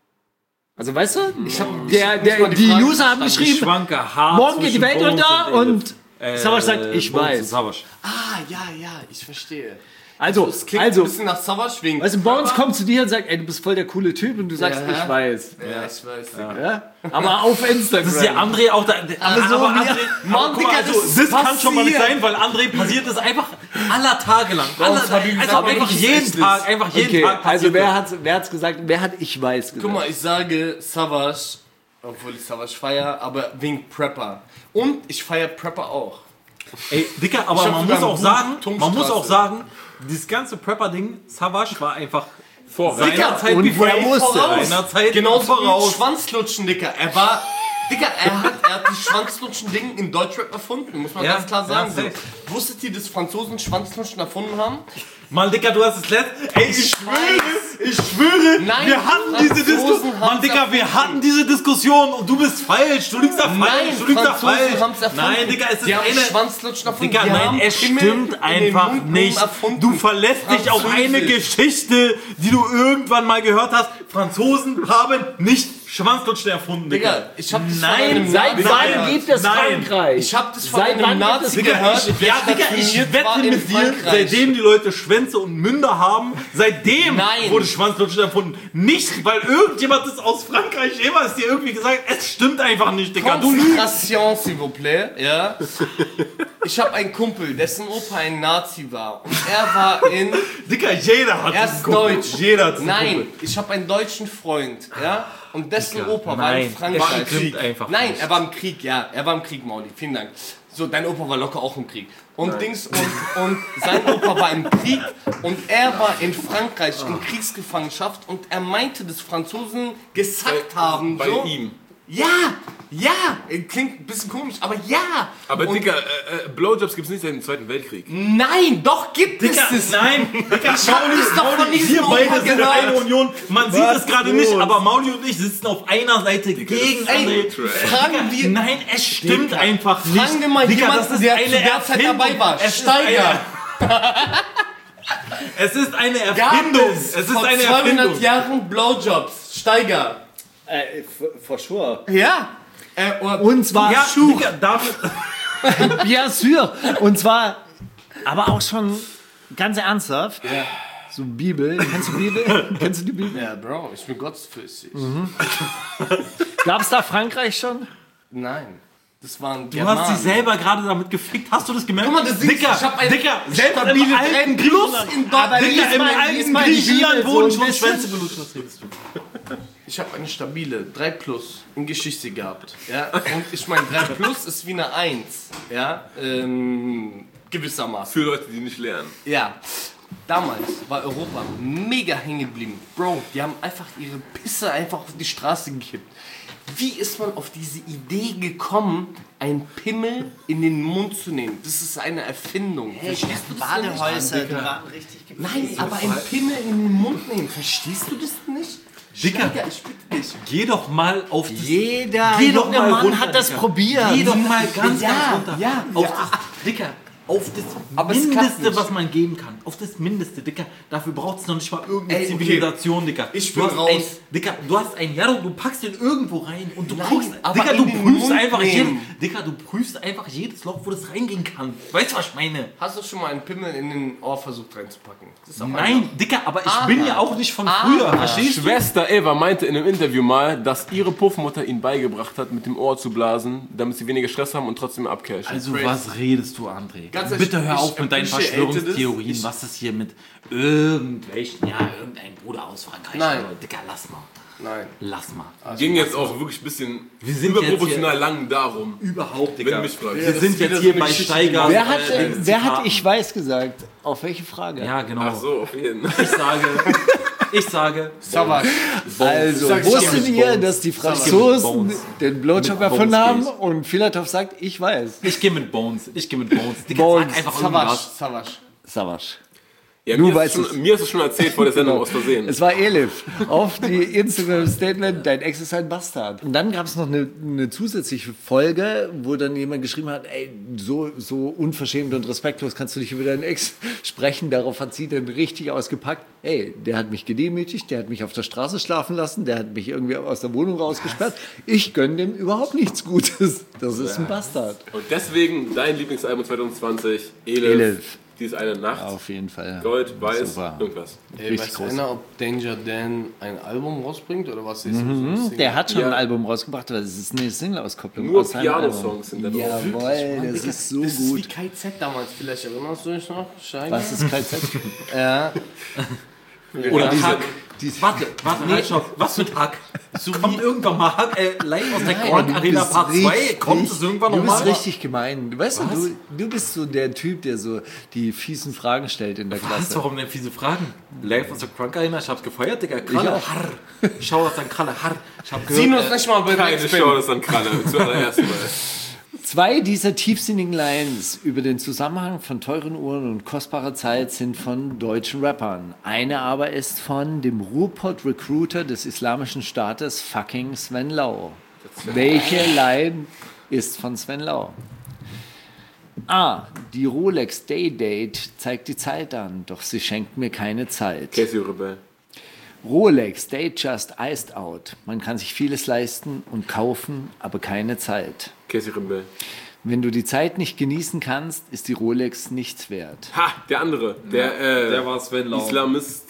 Also weißt du, ich hab, der, muss der, mal die die Frage User haben verstanden. geschrieben, Schwanke hart morgen geht die zwischen Welt Bones unter und und Savage sagt, ich weiß. Savage. Ah, ja, ja, ich verstehe. Also, Es klingt also, ein bisschen nach Savage wegen. weißt du, Bones Papa. kommt zu dir und sagt, ey, du bist voll der coole Typ und du sagst, Ja. ich weiß. Ja, ich weiß. Digga. Ja? Aber auf Instagram. Das ist ja André auch da. Aber, so aber wie- André, Mann, aber guck mal, Digga, also, das das, ist kann schon mal nicht passiert. sein, weil André passiert das einfach aller Tage lang. Aller, hab ich gesagt, also aber einfach wirklich jeden echtes. Tag, einfach jeden Okay, Tag. also passiert wer das. hat's, wer hat's gesagt? Wer hat ich weiß gesagt? Guck mal, ich sage Savage, obwohl ich Savage feiere, aber wegen Prepper. Und ich feiere Prepper auch. Ey, Dicker, aber Ich hab man sogar muss auch ein Buch, sagen, man Turmstraße. muss auch sagen, dieses ganze Prepper-Ding, Savage war einfach Vor. seiner Dicker, Zeit und bevor wer er musste? voraus. Seiner Zeit Genauso voraus. wie Schwanzlutschen, Dicker. Er war. Dicker, er hat, er hat die Schwanzlutschen-Ding in Deutschrap erfunden, muss man Ja, ganz klar ja, sagen. safe. so. Wusstet ihr, dass Franzosen Schwanzlutschen erfunden haben? Mann, Dicker, du hast es letzt. Ey, ich schwöre, ich schwöre, Nein, wir hatten diese Franzosen Diskussion. Mann, haben's Dicker, wir erfunden. hatten diese Diskussion und du bist falsch. Du liegst da falsch. Nein, du liegst da Franzosen falsch. haben's erfunden. Nein, Digga, es ist Die haben eine. Schwanzlutschen erfunden. Digga, Die nein, haben es Pimmel stimmt in den einfach Mundblumen nicht. erfunden. Du verlässt dich auf eine Französisch. Geschichte, die du irgendwann mal gehört hast. Franzosen haben nicht Schwanzlutschen erfunden, Digga. Digga, ich hab das von Nein, einem Seit Nazi wann gehört. gibt es Nein. Frankreich? Ich hab das von Seit einem wann gibt Nazi es Digga, gehört. ich, der ja, Digga, ich stationiert war wette in mit dir, Frankreich. seitdem die Leute Schwänze und Münder haben, seitdem Nein. wurde Schwanzlutschen erfunden. Nicht, weil irgendjemand das aus Frankreich immer ist dir irgendwie gesagt, es stimmt einfach nicht, Digga. Du lügst. Concentration, s'il vous plaît. Ja. Ich habe einen Kumpel, dessen Opa ein Nazi war. Und er war in... Digga, jeder hat Er diesen ist Kumpel. deutsch. Jeder hat diesen Nein, Kumpel. ich habe einen deutschen Freund. Ja. Und dessen Opa war nein, in Frankreich. es stimmt einfach Nein, nicht. er war im Krieg, ja. Er war im Krieg, Mauli. Vielen Dank. So, dein Opa war locker auch im Krieg. Und Dings und, und sein Opa war im Krieg und er war in Frankreich in Kriegsgefangenschaft und er meinte, dass Franzosen gesackt haben. Bei so. ihm. Ja, ja, klingt ein bisschen komisch, aber ja. Aber Und Digga, äh, äh, Blowjobs gibt's nicht seit dem Zweiten Weltkrieg. Nein, doch gibt Digga, es es. nein, Digga, Ich hab Mauli, das doch von Mauli, diesem wir Opa beide sind gehört. eine Union. Man sieht es gerade nicht, aber Mauli und ich sitzen auf einer Seite gegen Ey, André. fragen wir... Nein, es stimmt Digga, einfach nicht. Fragen wir mal Digga, jemanden, das ist der eine zu der Zeit Erfindung. dabei war. Es ist Steiger. Es ist eine Gab Erfindung. es, Es ist vor eine zweihundert Erfindung. Jahren Blowjobs. Steiger. Äh, for sure. Ja. Äh, oder- Und zwar Ja, Digga, damit, Ja, sûr. Und zwar, aber auch schon ganz ernsthaft. Ja. So Bibel. Kennst du Bibel? Kennst du die Bibel? Ja, Bro, ich bin gottesfürchtig. Gab's da Frankreich schon? Nein. Das waren du hast dich selber gerade damit gefickt. Hast du das gemerkt? Guck mal, das siehst du, Dicker, ich hab ein Dicker, selbst im stabile alten Plus Griechenland. in Aber Deutschland. lies Dicker, im mal- lies alten mal die Griechenland Bibel so wurden ein schon bisschen. Schwänze belutscht. Was redest du? Ich habe eine stabile drei plus in Geschichte gehabt. Ja? Und ich meine, drei plus ist wie eine eins. Ja? Ähm, gewissermaßen. Für Leute, die nicht lernen. Ja. Damals war Europa mega hängen geblieben. Bro, die haben einfach ihre Pisse einfach auf die Straße gekippt. Wie ist man auf diese Idee gekommen, einen Pimmel in den Mund zu nehmen? Das ist eine Erfindung. Verstehst du das Badehäuser, nicht? die waren richtig Nein, aber einen Pimmel in den Mund nehmen. Verstehst du das nicht? Dicker. Steiger, ich bitte dich. Geh doch mal auf das... Jeder Geh doch junge mal Mann runter, hat das Dicker. probiert. Geh doch mal ganz, Ja, ganz runter. ja, auf ja. das, Dicker, auf das Aber es klappt Mindeste, nicht. was man geben kann. Auf das Mindeste, Dicker. Dafür braucht es noch nicht mal irgendeine Ey, okay. Zivilisation, Dicker. Ich du bin hast raus. Ein, Dicker, du hast ein Jaro, du packst den irgendwo rein und du Nein, guckst, aber Dicker, in du den prüfst Mund einfach jeden, nehmen. Dicker, du prüfst einfach jedes Loch, wo das reingehen kann. Weißt du, was ich meine? Hast du schon mal einen Pimmel in den Ohr versucht reinzupacken? Das ist auch Nein, Dicker, aber ich Aber- bin ja auch nicht von früher, verstehst du? Schwester Eva meinte in einem Interview mal, dass ihre Puffmutter ihnen beigebracht hat, mit dem Ohr zu blasen, damit sie weniger Stress haben und trotzdem abcashen. Also was redest du, André? Ganz ehrlich, Bitte hör ich auf mit deinen appreciate Verschwörungstheorien. this. Was ist hier mit irgendwelchen, ja, irgendein Bruder aus Frankreich. Nein. oder, Dicker, lass mal. Nein. Lass mal. Ging jetzt auch wirklich ein bisschen Wir sind überproportional lang darum. Überhaupt, Wenn du mich fragst. Wir sind jetzt hier bei Steiger. Wer hat, äh, wer hat Zitaten. ich weiß gesagt? Auf welche Frage? Ja, genau. Ach so, auf jeden. Ich sage, ich sage, Savage. Also, Sag ich wusstet dir. ihr, dass die Franzosen Bones. den Blowjob Mit erfunden Bones haben? gehe Und Filatov sagt, ich weiß. ich gehe mit Bones. Ich gehe mit Bones. Digga, Bones. sag einfach Savage. irgendwas. Savage. Savage. Ja, Nur mir, weiß ist es. schon, mir ist es schon erzählt vor der Sendung aus Versehen. Es war Elif. Auf die Instagram-Statement, dein Ex ist ein Bastard. Und dann gab es noch eine, eine zusätzliche Folge, wo dann jemand geschrieben hat, ey, so, so unverschämt und respektlos kannst du nicht über deinen Ex sprechen. Darauf hat sie dann richtig ausgepackt. Ey, der hat mich gedemütigt, der hat mich auf der Straße schlafen lassen, der hat mich irgendwie aus der Wohnung rausgesperrt. Ich gönne dem überhaupt nichts Gutes. Das ist ein Bastard. Und deswegen dein Lieblingsalbum zwanzig zwanzig, Elif. Elif. Dies eine Nacht. Auf jeden Fall. Gold, Weiß, Super. irgendwas. Ey, Richtig weiß groß. einer, ob Danger Dan ein Album rausbringt oder was ist das? Der hat schon Ja. ein Album rausgebracht, aber es ist eine Single-Auskopplung. Nur aus seinem Album. Piano-Songs sind da drauf. Jawohl, das ist so Das ist wie gut. K Z damals, vielleicht erinnerst du dich noch? Steiger? Was ist K Z? Ja. Oder diese- Hack. diese- Warte, warte, halt, stopp. Was mit Hack? So kommt irgendwann mal Hack, äh, live aus der Nein, Korn du Arena bist Part zwei. richtig- Kommt es irgendwann Du nochmal? bist richtig gemein. Du weißt, du, du bist so der Typ, der so die fiesen Fragen stellt in der Was? Klasse. Warum denn fiese Fragen? Live aus der Crunk Arena, ich hab's gefeiert, Digga. Kralle, auch. harr. Schau aus an Kralle, harr. Ich hab gehört, Sinus äh, nicht mal bei Keine Backspin. Show, das an Kralle. Zuallererst mal. Zwei dieser tiefsinnigen Lines über den Zusammenhang von teuren Uhren und kostbarer Zeit sind von deutschen Rappern. Eine aber ist von dem Ruhrpott-Recruiter des Islamischen Staates fucking Sven Lau. Welche Line ist von Sven Lau? A. Die Rolex Day Date zeigt die Zeit an, doch sie schenkt mir keine Zeit. Casey Rebell. Rolex Day Just Iced Out. Man kann sich vieles leisten und kaufen, aber keine Zeit. Casey Rebell. Wenn du die Zeit nicht genießen kannst, ist die Rolex nichts wert. Ha, der andere. Der, äh, der war Sven Lau. Islamist.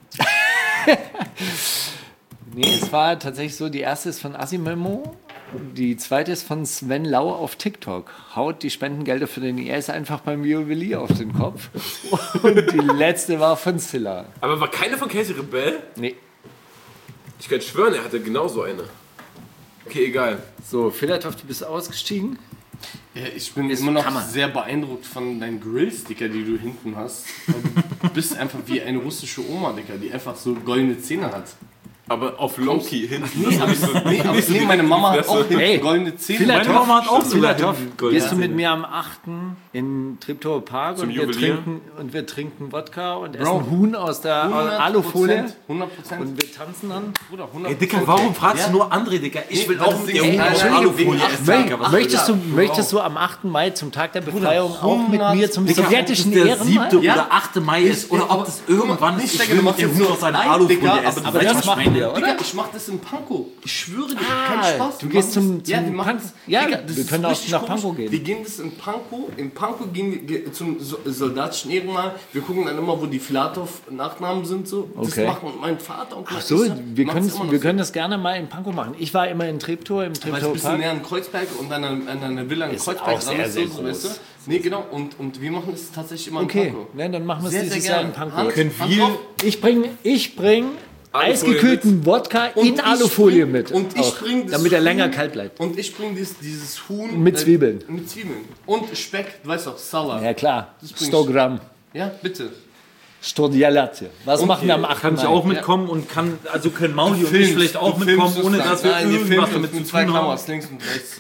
Nee, es war tatsächlich so, die erste ist von Asimemo, die zweite ist von Sven Lau auf TikTok. Haut die Spendengelder für den I S einfach beim Juwelier auf den Kopf. Und die letzte war von Silla. Aber war keine von Casey Rebell? Nee. Ich kann schwören, er hatte genauso eine. Okay, egal. So, Filatov, du bist ausgestiegen. Ja, ich bin immer noch sehr beeindruckt von deinen Grillsticker, die du hinten hast. Du bist einfach wie eine russische Oma, Dicker, die einfach so goldene Zähne hat. Aber auf Lonky hinten. Nee, aber, nee, aber nee, meine Mama hat auch Ey, goldene Zähne. Filatov, Meine Mama hat auch so Filatov, goldene gehst du mit Zähne. mir am achten in Treptower Park Zum und wir, Juwelier? trinken, und wir trinken Wodka und Bro. essen Huhn aus der Alufolie hundert Prozent. und wir tanzen dann? Bruder, hundert Ey, Dicker, warum fragst du nur André, Dicker? Ich will weil auch das mit Ding dir ist- Huhn aus Ey, Alufolie wegen essen. acht- Dicker, was Möchtest du, Bro. möchtest du am achten Mai zum Tag der Befreiung auch mit hundert mir zum Dicker, sowjetischen ob es der Ehrenmal? siebte Ja. oder achte Mai ist oder ob das irgendwann nicht ist. Ich Digga, will du mit machst dir jetzt Huhn so- aus einer Nein, Alufolie Digga, aber- essen. aber Weißt du, das was ich machen meine? wir, oder? Digga, ich mach das in Pankow. Ich schwöre dir, Ah, kein Spaß. du Wir gehst machen zum- das- ja, zum wir machen Pank- das- ja, Digga, wir das ist können auch richtig nach komisch. Pankow gehen. Wir gehen das in Pankow. In Pankow gehen wir ge- zum so soldatischen Ehrenmal. Wir gucken dann immer, wo die Filatov-Nachnamen sind. So. Das Okay. machen mein Vater und Ach mein so, Schwester wir, machen's können, immer noch wir so. können das gerne mal in Pankow machen. Ich war immer in Treptow, im Weil es Treptower ein bisschen Park. näher an Kreuzberg und dann an, an einer Villa in Ist Kreuzberg. auch sehr, dran ist sehr so, groß. weißt du? Nee, genau. Und, und wir machen es tatsächlich immer in Okay, Pankow. ne, dann machen wir es Sehr, sehr dieses Jahr gerne. in Pankow. Hand- Können Hand wir- drauf. Ich bringe ich bring Alufolie eisgekühlten Wodka Und in ich Alufolie bring- mit. und ich auch, bring das damit er Huhn- länger kalt bleibt. Und ich bringe dieses, dieses Huhn. Mit Zwiebeln. Äh, mit Zwiebeln. Und Speck, du weißt doch, Salat. Ja, Ja klar, Das bring ich. sto Gramm. bitte. sto Dialatie. Was Und machen wir am hier achten Kann ich Mai? auch mitkommen und kann, also können Mauli und ich vielleicht auch Du mitkommen, filmst ohne uns dass dann. wir Nein, ihr irgendwas filmt uns damit mit zu zwei tun haben. Kameras, links und rechts.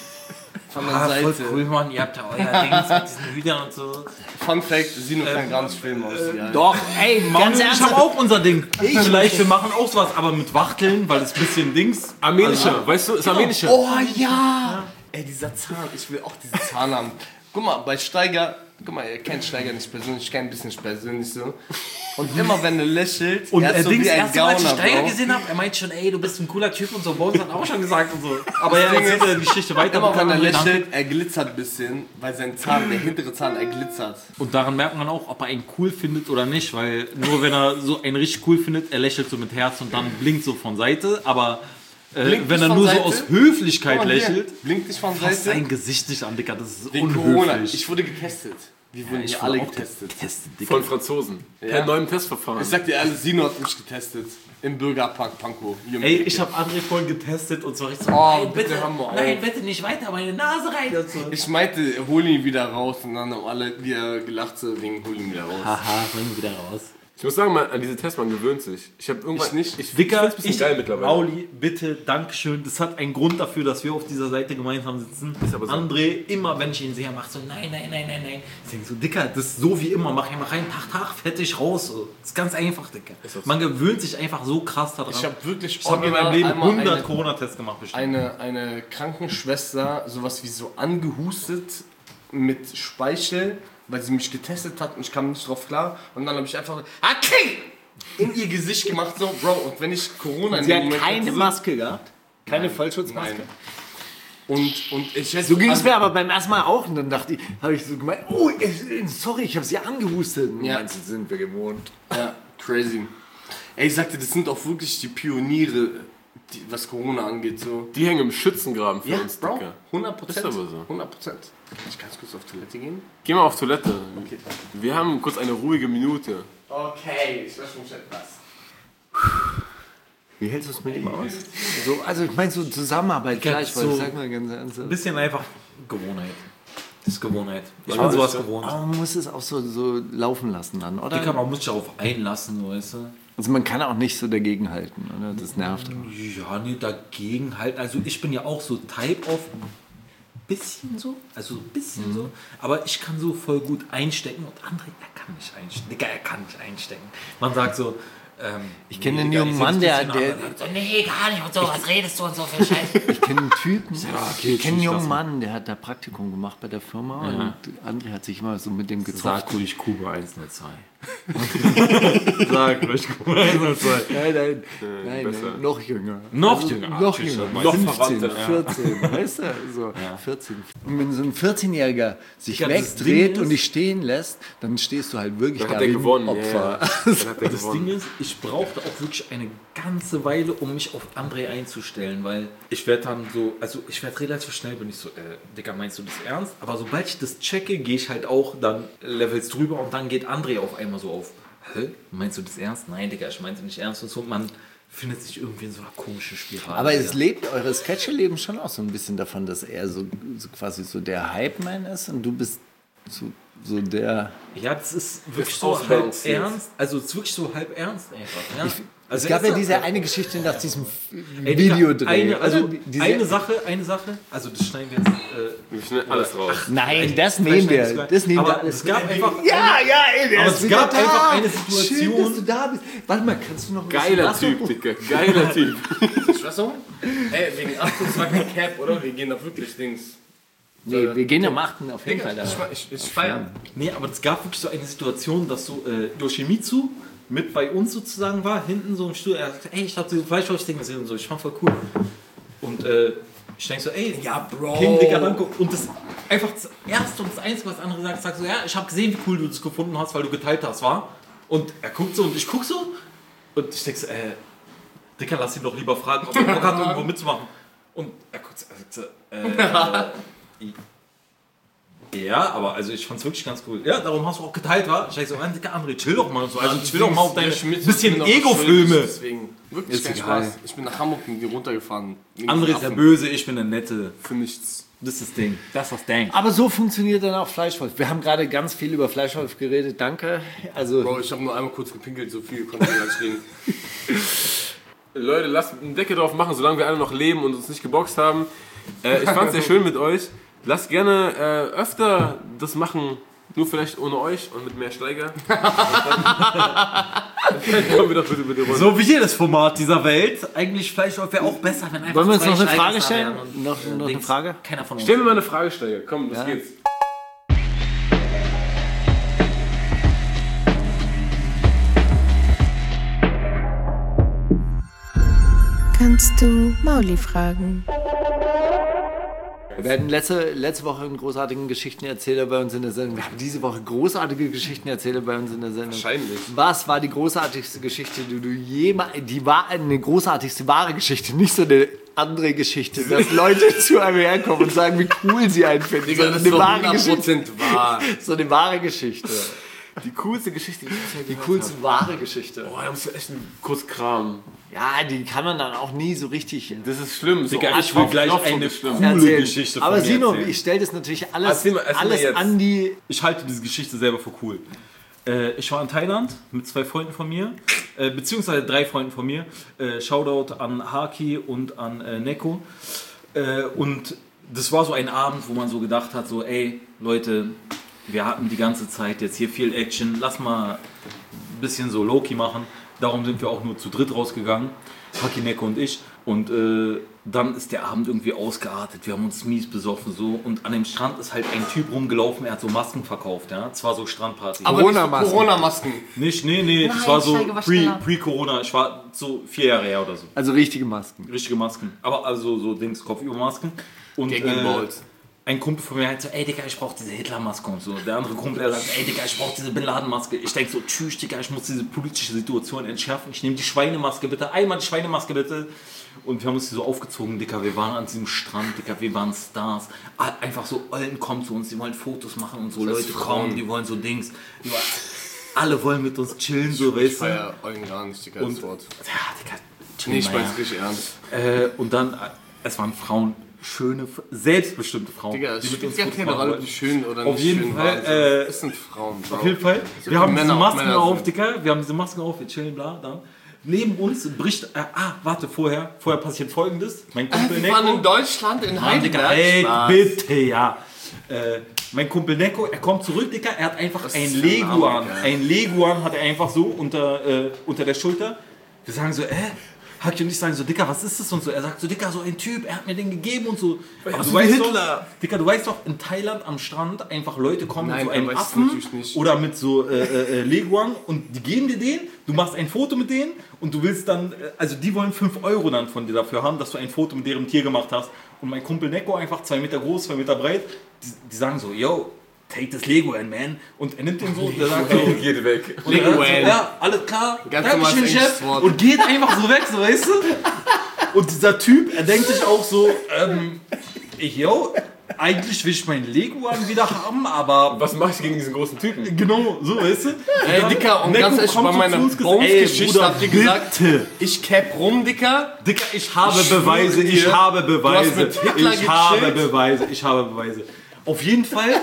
Von der Ah, voll Seite. cool, Mann, ihr habt ja euer Dings mit diesen Hühnern und so. Fun Fact, Sino kann gar nicht filmen aus. Ja. Doch, ey, Mauli ganz und ich haben ernsthaft. auch unser Ding. Vielleicht, wir machen auch sowas, aber mit Wachteln, weil das ein bisschen Dings. Armenischer, weißt du, ist armenischer. Oh ja! Ey, dieser Zahn, ich will auch diesen Zahn haben. Guck mal, bei Steiger, guck mal, ihr kennt Steiger nicht persönlich, ich kenn ein bisschen persönlich so. Und immer wenn er lächelt, Und er er ist so Dings, wie ein erst als ich Gauner, Steiger Bro. gesehen habe, er meint schon, ey, du bist ein cooler Typ und so. Bones hat auch schon gesagt und so. Aber er erzählt ja die Geschichte weiter. Immer wenn er mit anderen lächelt, er glitzert ein bisschen, weil sein Zahn, der hintere Zahn, er glitzert. Und daran merkt man auch, ob er einen cool findet oder nicht, weil nur wenn er so einen richtig cool findet, er lächelt so mit Herz und dann blinkt so von Seite, aber äh, Blinkt wenn nicht er von nur Seite? so aus Höflichkeit Guck mal hier, lächelt, blinkt nicht von passt Seite. sein Gesicht nicht an, Dicker, das ist Wegen Corona. unhöflich. Ich wurde getestet. Wir wurden Ich hier wurde alle auch getestet. getestet, Dicker. Von Franzosen. Ja. Per neuem Testverfahren. Ich sag dir alles, Sino hat mich getestet. Im Bürgerpark Pankow. Hier im Ey, Ecke. ich habe André vorhin getestet und zwar richtig so, Oh, nein, bitte bitte, hör mal auf. nein, bitte nicht weiter, meine Nase rein und so. Ich meinte, hol ihn wieder raus und dann haben alle wieder gelacht, so wegen hol ihn wieder raus. Haha, bring ihn wieder raus. Ich muss sagen, man, an diese Tests, man gewöhnt sich. Ich habe irgendwann Ich nicht. Ich, Dicker, find's ein bisschen ich, geil mittlerweile. Mauli, bitte, Dankeschön. Das hat einen Grund dafür, dass wir auf dieser Seite gemeinsam sitzen. Ist aber so. André, immer wenn ich ihn sehe, macht so, nein, nein, nein, nein, nein. Ich denke so, Dicker, das ist so wie immer, mach ihn mal rein, Tag, Tag, fertig, raus. So. Das ist ganz einfach, Dicker. Ist das Man gewöhnt sich einfach so krass daran. Ich habe wirklich Ich habe in meinem original Leben einmal hundert eine, Corona-Tests gemacht, bestimmt. eine, eine Krankenschwester sowas wie so angehustet mit Speichel, weil sie mich getestet hat und ich kam nicht drauf klar. Und dann habe ich einfach okay! in ihr Gesicht gemacht, so, Bro, und wenn ich Corona in Sie dem hat Moment keine hatte, so- Maske gehabt? Keine Vollschutzmaske? Nein. Und, und ich hätte So ging es mir aber beim ersten Mal auch. Und dann dachte ich, habe ich so gemeint, oh, ich- sorry, ich habe sie angehustet. Und Ja. meinst du, sind wir gewohnt. Ja, crazy. Ey, ich sagte, das sind auch wirklich die Pioniere, die, was Corona angeht, so. Die hängen im Schützengraben für Ja, uns, Bro, Dicker. hundert Prozent. Ist aber so. hundert Prozent. Kann ich ganz kurz auf Toilette gehen? Geh mal auf Toilette. Wir haben kurz eine ruhige Minute. Okay, ich lösche mich etwas. Wie hältst du es mit ihm aus? So, also ich meine so Zusammenarbeit, klar, ich so- wollte sag mal ganz ernst. Ein bisschen einfach Gewohnheit. Das ist Gewohnheit. Ich Ja, bin sowas ist ja- gewohnt. Aber man muss es auch so, so laufen lassen dann, oder? Dicker, man muss sich darauf einlassen, weißt du. Also man kann auch nicht so dagegen halten, oder? Das nervt auch. Ja, nee, dagegen halt. Also ich bin ja auch so Type of bisschen so, also ein bisschen so, aber ich kann so voll gut einstecken und André, er kann nicht einstecken. Digga, er kann nicht einstecken. Man sagt so, ähm, Ich kenne nee, einen Digga, jungen ich Mann, seh's der, bisschen der, an, dann sagt so, nee, gar nicht und so, was redest du und so für Scheiße. ich kenne einen Typen, ich kenne einen jungen lassen. Mann, der hat da Praktikum gemacht bei der Firma und André hat sich immer so mit dem gezofft. Sag ruhig Kuba eins null zwei. Sag ruhig Kuba eins null zwei. Nein, nein, nein, besser. nein, noch jünger. Noch Also, jünger. Noch Ach, tschüss, jünger. noch fünfzehn, verwandter, ja. vierzehn, weißt du? So, vierzehn. Und wenn so ein vierzehnjähriger sich Ja, das wegdreht Ding und ist- dich stehen lässt, dann stehst du halt wirklich Dann da hat er wie ein gewonnen. Opfer. Ja, ja. Dann hat er Das gewonnen. Ding ist, ich brauchte auch wirklich eine ganze Weile, um mich auf André einzustellen, weil ich werde dann so, also ich werde relativ schnell, bin ich so, äh, Digga, meinst du das ernst? Aber sobald ich das checke, gehe ich halt auch dann Levels drüber und dann geht André auf einmal so auf. Hä? Meinst du das ernst? Nein, Digga, ich meinte nicht ernst und so. Man findet sich irgendwie in so einer komischen Spirale. Aber es Digga. lebt, eure Sketche leben schon auch so ein bisschen davon, dass er so, so quasi so der Hype-Man ist und du bist so so der... Ja, das ist wirklich Das so halb ausbalanciert. ernst. Also es ist wirklich so halb ernst einfach. Ja. Also Es gab er ja ist diese eine Geschichte nach diesem Ey, Digga, Videodreh. Eine, also oder? Diese- eine Sache, eine Sache. Also das schneiden wir jetzt. Äh, Wir schneiden alles raus. Nein, das nehmen wir. Das nehmen wir aber alles. es gab einfach. Ja, ja, ey, der Aber ist es wieder gab da. einfach eine Schön, Situation- dass du da bist. Warte mal, kannst du noch ein bisschen Geiler Wasser Typ, hoch- Digga. Geiler Typ. Was so? Ey, wegen achtzehn, das war kein Cap, oder? Wir gehen da wirklich Dings. Nee, wir gehen am achten auf jeden Fall da. Ich, ich, ich feiern. Nee, aber es gab wirklich so eine Situation, dass so äh, Yoshimitsu mit bei uns sozusagen war, hinten so im Stuhl. Er sagte, ey, ich hab diese Fleischwolf-Ding gesehen und so, ich fand voll cool. Und äh, ich denke so, ey, Ja, Bro. King, Digga, danke. Und das einfach das Erste und das Einzige, was andere sagt, sagt so, ja, ich habe gesehen, wie cool du das gefunden hast, weil du geteilt hast, war. Und er guckt so und ich guck so und ich denke so, äh, Digga, lass ihn doch lieber fragen, ob er Bock hat, irgendwo mitzumachen. Und er guckt so, er sagt so, äh, ja, aber also ich fand's wirklich ganz cool. Ja, darum hast du auch geteilt, war. Ich denke so, Digga, André, chill doch mal und so. Also chill doch mal auf deine bisschen Ego-Filme. Deswegen. Wirklich Ist kein egal. Spaß. Ich bin nach Hamburg mit dir runtergefahren. Wegen André diesen ist der Affen. Böse, ich bin der Nette. Für nichts. Das ist das Ding. Das ist das Ding. Aber so funktioniert dann auch Fleischwolf. Wir haben gerade ganz viel über Fleischwolf geredet, danke. Also, Bro, ich habe nur einmal kurz gepinkelt, so viel konnte ich nicht reden. Leute, lasst einen Deckel drauf machen, solange wir alle noch leben und uns nicht geboxt haben. Äh, ich fand's sehr schön mit euch. Lasst gerne äh, öfter das machen, nur vielleicht ohne euch und mit mehr Steiger. Dann kommen wir doch bitte mit der Runde. So wie jedes Format dieser Welt. Eigentlich Fleischwolf wäre auch besser, wenn einfach wollen wir uns zwei noch eine Steiger Frage da stellen? wären und, Noch, äh, noch eine Dings. Frage? Keiner von uns. Stell mir mal eine Frage, Steiger. Komm, los Ja. geht's. Kannst du Mauli fragen? Wir hatten letzte, letzte Woche einen großartigen Geschichtenerzähler bei uns in der Sendung. Wir haben diese Woche großartige Geschichtenerzähler bei uns in der Sendung. Wahrscheinlich. Was war die großartigste Geschichte, die du jemals... Die war eine großartigste wahre Geschichte, nicht so eine andere Geschichte, dass Leute zu einem herkommen und sagen, wie cool sie einen finden. Digga, sondern das ist eine doch wahre hundert Geschichte. Prozent wahr. So eine wahre Geschichte. Die coolste Geschichte, die ich bisher Die gehört coolste wahre Geschichte. habe. Boah, da musst du echt einen kurz kramen. Ja, die kann man dann auch nie so richtig Das ist schlimm. So Digga, oft ich will auf gleich Knopfdruck eine ist schlimm. coole erzählen. Geschichte von Aber mir Sino, erzählen. ich stelle das natürlich alles, Erzähl mal- erzähl mal alles jetzt. an die... Ich halte diese Geschichte selber für cool. Äh, ich war in Thailand mit zwei Freunden von mir, äh, beziehungsweise drei Freunden von mir. Äh, Shoutout an Haki und an äh, Neko. Äh, und das war so ein Abend, wo man so gedacht hat, so ey, Leute, wir hatten die ganze Zeit jetzt hier viel Action, lass mal ein bisschen so Low-Key machen. Darum sind wir auch nur zu dritt rausgegangen, Haki, Neko und ich. Und äh, dann ist der Abend irgendwie ausgeartet, wir haben uns mies besoffen so. Und an dem Strand ist halt ein Typ rumgelaufen, er hat so Masken verkauft, ja. Es war so Strandparty. Aber Corona-Masken. Corona-Masken. Nicht, nee, nee, das Nein, war so Steiger war pre- schneller. pre-Corona. Ich war so vier Jahre her oder so. Also richtige Masken. Richtige Masken. Aber also so Dings, Kopfübermasken. Und Gegen den Balls. ein Kumpel von mir hat so, ey Digga, ich brauch diese Hitler-Maske und so. Der andere Kumpel, der sagt, ey Digga, ich brauch diese Bin Laden-Maske. Ich denk so, tschüss Digga, ich muss diese politische Situation entschärfen. Ich nehme die Schweinemaske bitte, einmal die Schweinemaske bitte. Und wir haben uns die so aufgezogen, Digga, wir waren an diesem Strand, Digga, wir waren Stars. Einfach so, Ollen kommen zu uns, die wollen Fotos machen und so, Das Leute ist Frauen. kommen, die wollen so Dings. Die wollen, alle wollen mit uns chillen, so, Ich weißt du. feier Eugen gar nicht, Digga, das Und- Wort. Ja, Digga, chill Nee, ich mal, mein's richtig ernst. ja. äh, Und dann, äh, es waren Frauen, schöne, selbstbestimmte Frauen. Digga, es die mit spielt uns gar Fotos keine machen Rolle, wollten. ob die schön oder Auf nicht jeden schön Fall, waren. äh, Es sind Frauen, Bro. Auf jeden Fall. So Wir haben wie diese Männer auch Masken Männer auf, sind. Digga. Wir haben diese Masken auf, wir chillen, bla, dann. Neben uns bricht, äh, ah, warte, vorher, vorher passiert Folgendes. Mein Kumpel Äh, wir waren Neko. in Deutschland, in Mann, Digga, Heidelberg. ey, Spaß. bitte, ja. Äh, mein Kumpel Neko, er kommt zurück, Digga, er hat einfach Das ein ist ein Name, Leguan. Digga. Ein Leguan hat er einfach so unter, äh, unter der Schulter. Wir sagen so, äh, Haki und ich sagen so, Digga, was ist das und so. Er sagt so, Digga, so ein Typ, er hat mir den gegeben und so. Aber so du wie weißt Hitler. doch, Digga, du weißt doch, in Thailand am Strand einfach Leute kommen Nein, mit so er einem weiß es Affen natürlich nicht. oder mit so äh, äh, Leguan und die geben dir den, du machst ein Foto mit denen und du willst dann, äh, also die wollen fünf Euro dann von dir dafür haben, dass du ein Foto mit deren Tier gemacht hast. Und mein Kumpel Neko, einfach zwei Meter groß, zwei Meter breit, die, die sagen so, yo, take this Leguan, man. Und er nimmt den so, der sagt so, Geht weg. und er sagt so, Leguan. ja, alles klar, Ganz Dankeschön, normales Chef. englisches Wort. Und geht einfach so weg, so, weißt du? Und dieser Typ, er denkt sich auch so, ähm, ich, yo, eigentlich will ich meinen Leguan wieder haben, aber Was mach ich gegen diesen großen Typen? genau, so, weißt du? Ey, dann- Dicker, und Neko ganz ehrlich, kommt bei so meiner zu uns gesagt, ey, Bones-Geschichte Bruder, habt ihr gesagt, bitte. ich cap rum, Dicker. Dicker, ich habe Ich schwöre Beweise, ich dir, habe du Beweise, hast mit Hitler ich habe gechillt. Beweise, ich habe Beweise. Auf jeden Fall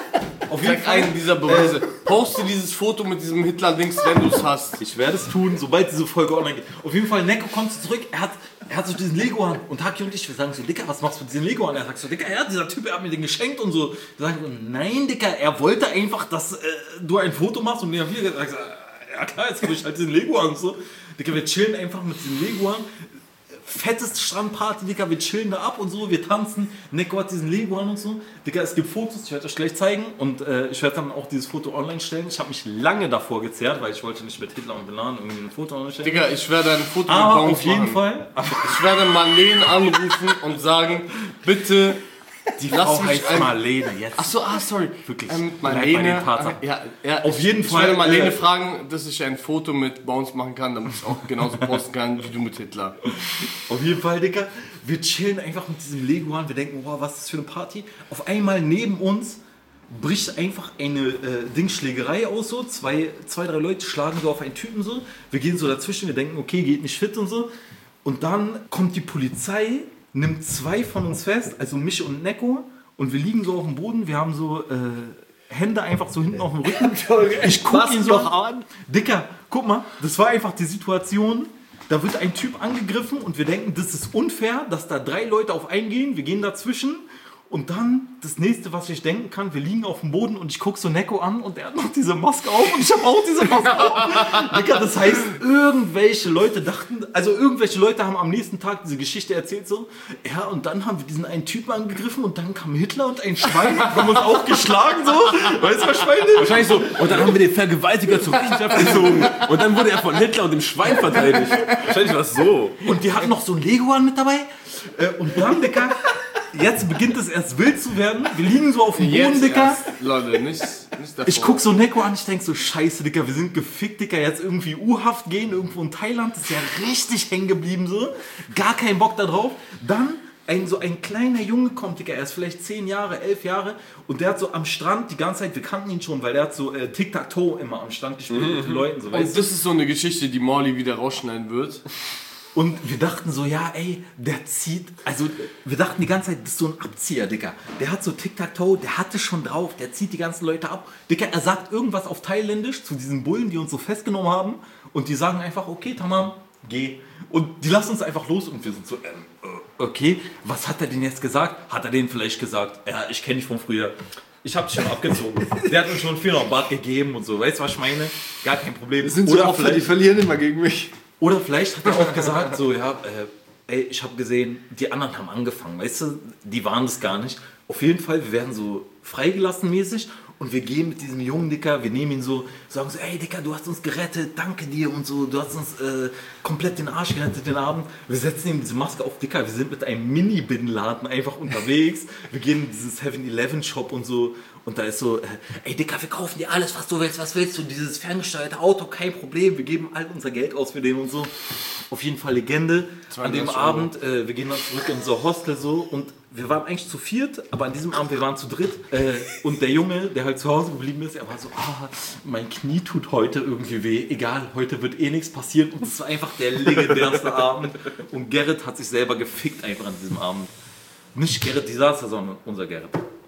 Auf jeden Fall einen dieser Beweise. Poste dieses Foto mit diesem Hitler-Dings, wenn du es hast. Ich werde es tun, sobald diese Folge online geht. Auf jeden Fall, Neko kommt zurück, er hat, er hat so diesen Lego an. Und Haki und ich, wir sagen so, Dicker, was machst du mit diesem Lego an? Er sagt so, Dicker, ja, dieser Typ, er hat mir den geschenkt und so. Wir sagen so, nein, Dicker, er wollte einfach, dass äh, du ein Foto machst und mir haben wir gesagt, ja klar, jetzt gebe ich halt diesen Lego an und so. Dicker, wir chillen einfach mit diesem Lego an. Fetteste Strandparty, Digga, wir chillen da ab und so, wir tanzen. Neko hat diesen Lego an und so. Digga, es gibt Fotos, ich werde euch gleich zeigen und äh, ich werde dann auch dieses Foto online stellen. Ich habe mich lange davor gezerrt, weil ich wollte nicht mit Hitler und Belan irgendwie ein Foto online stellen. Digga, ich werde ein Foto Aber mit Bones auf jeden machen. Fall. Ich werde Marlene anrufen und sagen, bitte, Die lass Frau mich heißt ein... Marlene jetzt. Achso, ah, sorry. Wirklich. Ähm, Bleib bei Marlene, den Tatsachen. äh, ja, ja, Auf ich, jeden ich Fall, werde Marlene äh, fragen, dass ich ein Foto mit Bones machen kann, damit ich es auch genauso posten kann, wie du mit Hitler. Auf jeden Fall, Digga, wir chillen einfach mit diesem Lego an. Wir denken, wow, was ist das für eine Party? Auf einmal neben uns bricht einfach eine äh, Dingschlägerei aus, so. Zwei, zwei, drei Leute schlagen so auf einen Typen so. Wir gehen so dazwischen, wir denken, okay, geht nicht fit und so. Und dann kommt die Polizei, nimmt zwei von uns fest, also mich und Neko. Und wir liegen so auf dem Boden, wir haben so äh, Hände einfach so hinten auf dem Rücken. Ich guck ihn so an. Dicker, guck mal, das war einfach die Situation. Da wird ein Typ angegriffen und wir denken, das ist unfair, dass da drei Leute auf einen gehen. Wir gehen dazwischen. Und dann, das nächste, was ich denken kann, wir liegen auf dem Boden und ich gucke so Neko an und er hat noch diese Maske auf und ich habe auch diese Maske auf. Digga, das heißt, irgendwelche Leute dachten, also irgendwelche Leute haben am nächsten Tag diese Geschichte erzählt so, ja, und dann haben wir diesen einen Typen angegriffen und dann kam Hitler und ein Schwein und haben uns auch geschlagen so. Weißt du, was Schwein ist? Wahrscheinlich so. Und dann haben wir den Vergewaltiger zur Rechenschaft gezogen. Und dann wurde er von Hitler und dem Schwein verteidigt. Wahrscheinlich war es so. Und die hatten noch so ein Leguan mit dabei. Äh, und dann, Digga, jetzt beginnt es erst wild zu werden. Wir liegen so auf dem Boden, Jetzt Digga. erst, Leute, nicht, nicht davor. Ich guck so Neko an, ich denk so, scheiße, Digga, wir sind gefickt, Digga, jetzt irgendwie U-Haft gehen, irgendwo in Thailand, das ist ja richtig hängen geblieben so. Gar kein Bock da drauf. Dann ein, so ein kleiner Junge kommt, Digga, er ist vielleicht zehn Jahre, elf Jahre und der hat so am Strand die ganze Zeit, wir kannten ihn schon, weil der hat so äh, Tic-Tac-Toe immer am Strand gespielt mhm. mit den Leuten, so, Und weißt das du? ist so eine Geschichte, die Morley wieder rausschneiden wird. Und wir dachten so, ja, ey, der zieht, also wir dachten die ganze Zeit, das ist so ein Abzieher, Digga. Der hat so Tic-Tac-Toe, der hat es schon drauf, der zieht die ganzen Leute ab. Digga, er sagt irgendwas auf Thailändisch zu diesen Bullen, die uns so festgenommen haben. Und die sagen einfach, okay, Tamam, geh. Und die lassen uns einfach los und wir sind so, ähm, okay, was hat er denn jetzt gesagt? Hat er denen vielleicht gesagt, ja, ich kenne dich von früher. Ich hab dich schon abgezogen. Der hat uns schon einen vierhundert Baht gegeben und so. Weißt du, was ich meine? Gar kein Problem. Sind so Opfer, die verlieren immer gegen mich. Oder vielleicht hat er auch gesagt, so, ja, äh, ey, ich habe gesehen, die anderen haben angefangen, weißt du, die waren das gar nicht. Auf jeden Fall, wir werden so freigelassen mäßig und wir gehen mit diesem jungen Dicker, wir nehmen ihn so, sagen so, ey Dicker, du hast uns gerettet, danke dir und so, du hast uns äh, komplett den Arsch gerettet den Abend. Wir setzen ihm diese Maske auf, Dicker, wir sind mit einem Mini-Bin-Laden einfach unterwegs, wir gehen in diesen seven eleven Shop und so. Und da ist so, äh, ey Dicker, wir kaufen dir alles, was du willst, was willst du, dieses ferngesteuerte Auto, kein Problem, wir geben all unser Geld aus für den und so. Auf jeden Fall Legende. An dem Abend, äh, wir gehen dann zurück in unser Hostel so und wir waren eigentlich zu viert, aber an diesem Abend, wir waren zu dritt. Äh, und der Junge, der halt zu Hause geblieben ist, er war so, ah, mein Knie tut heute irgendwie weh, egal, heute wird eh nichts passieren. Und es war einfach der legendärste Abend. Und Gerrit hat sich selber gefickt einfach an diesem Abend. Nicht Gerrit Disaster, sondern unser Gerrit.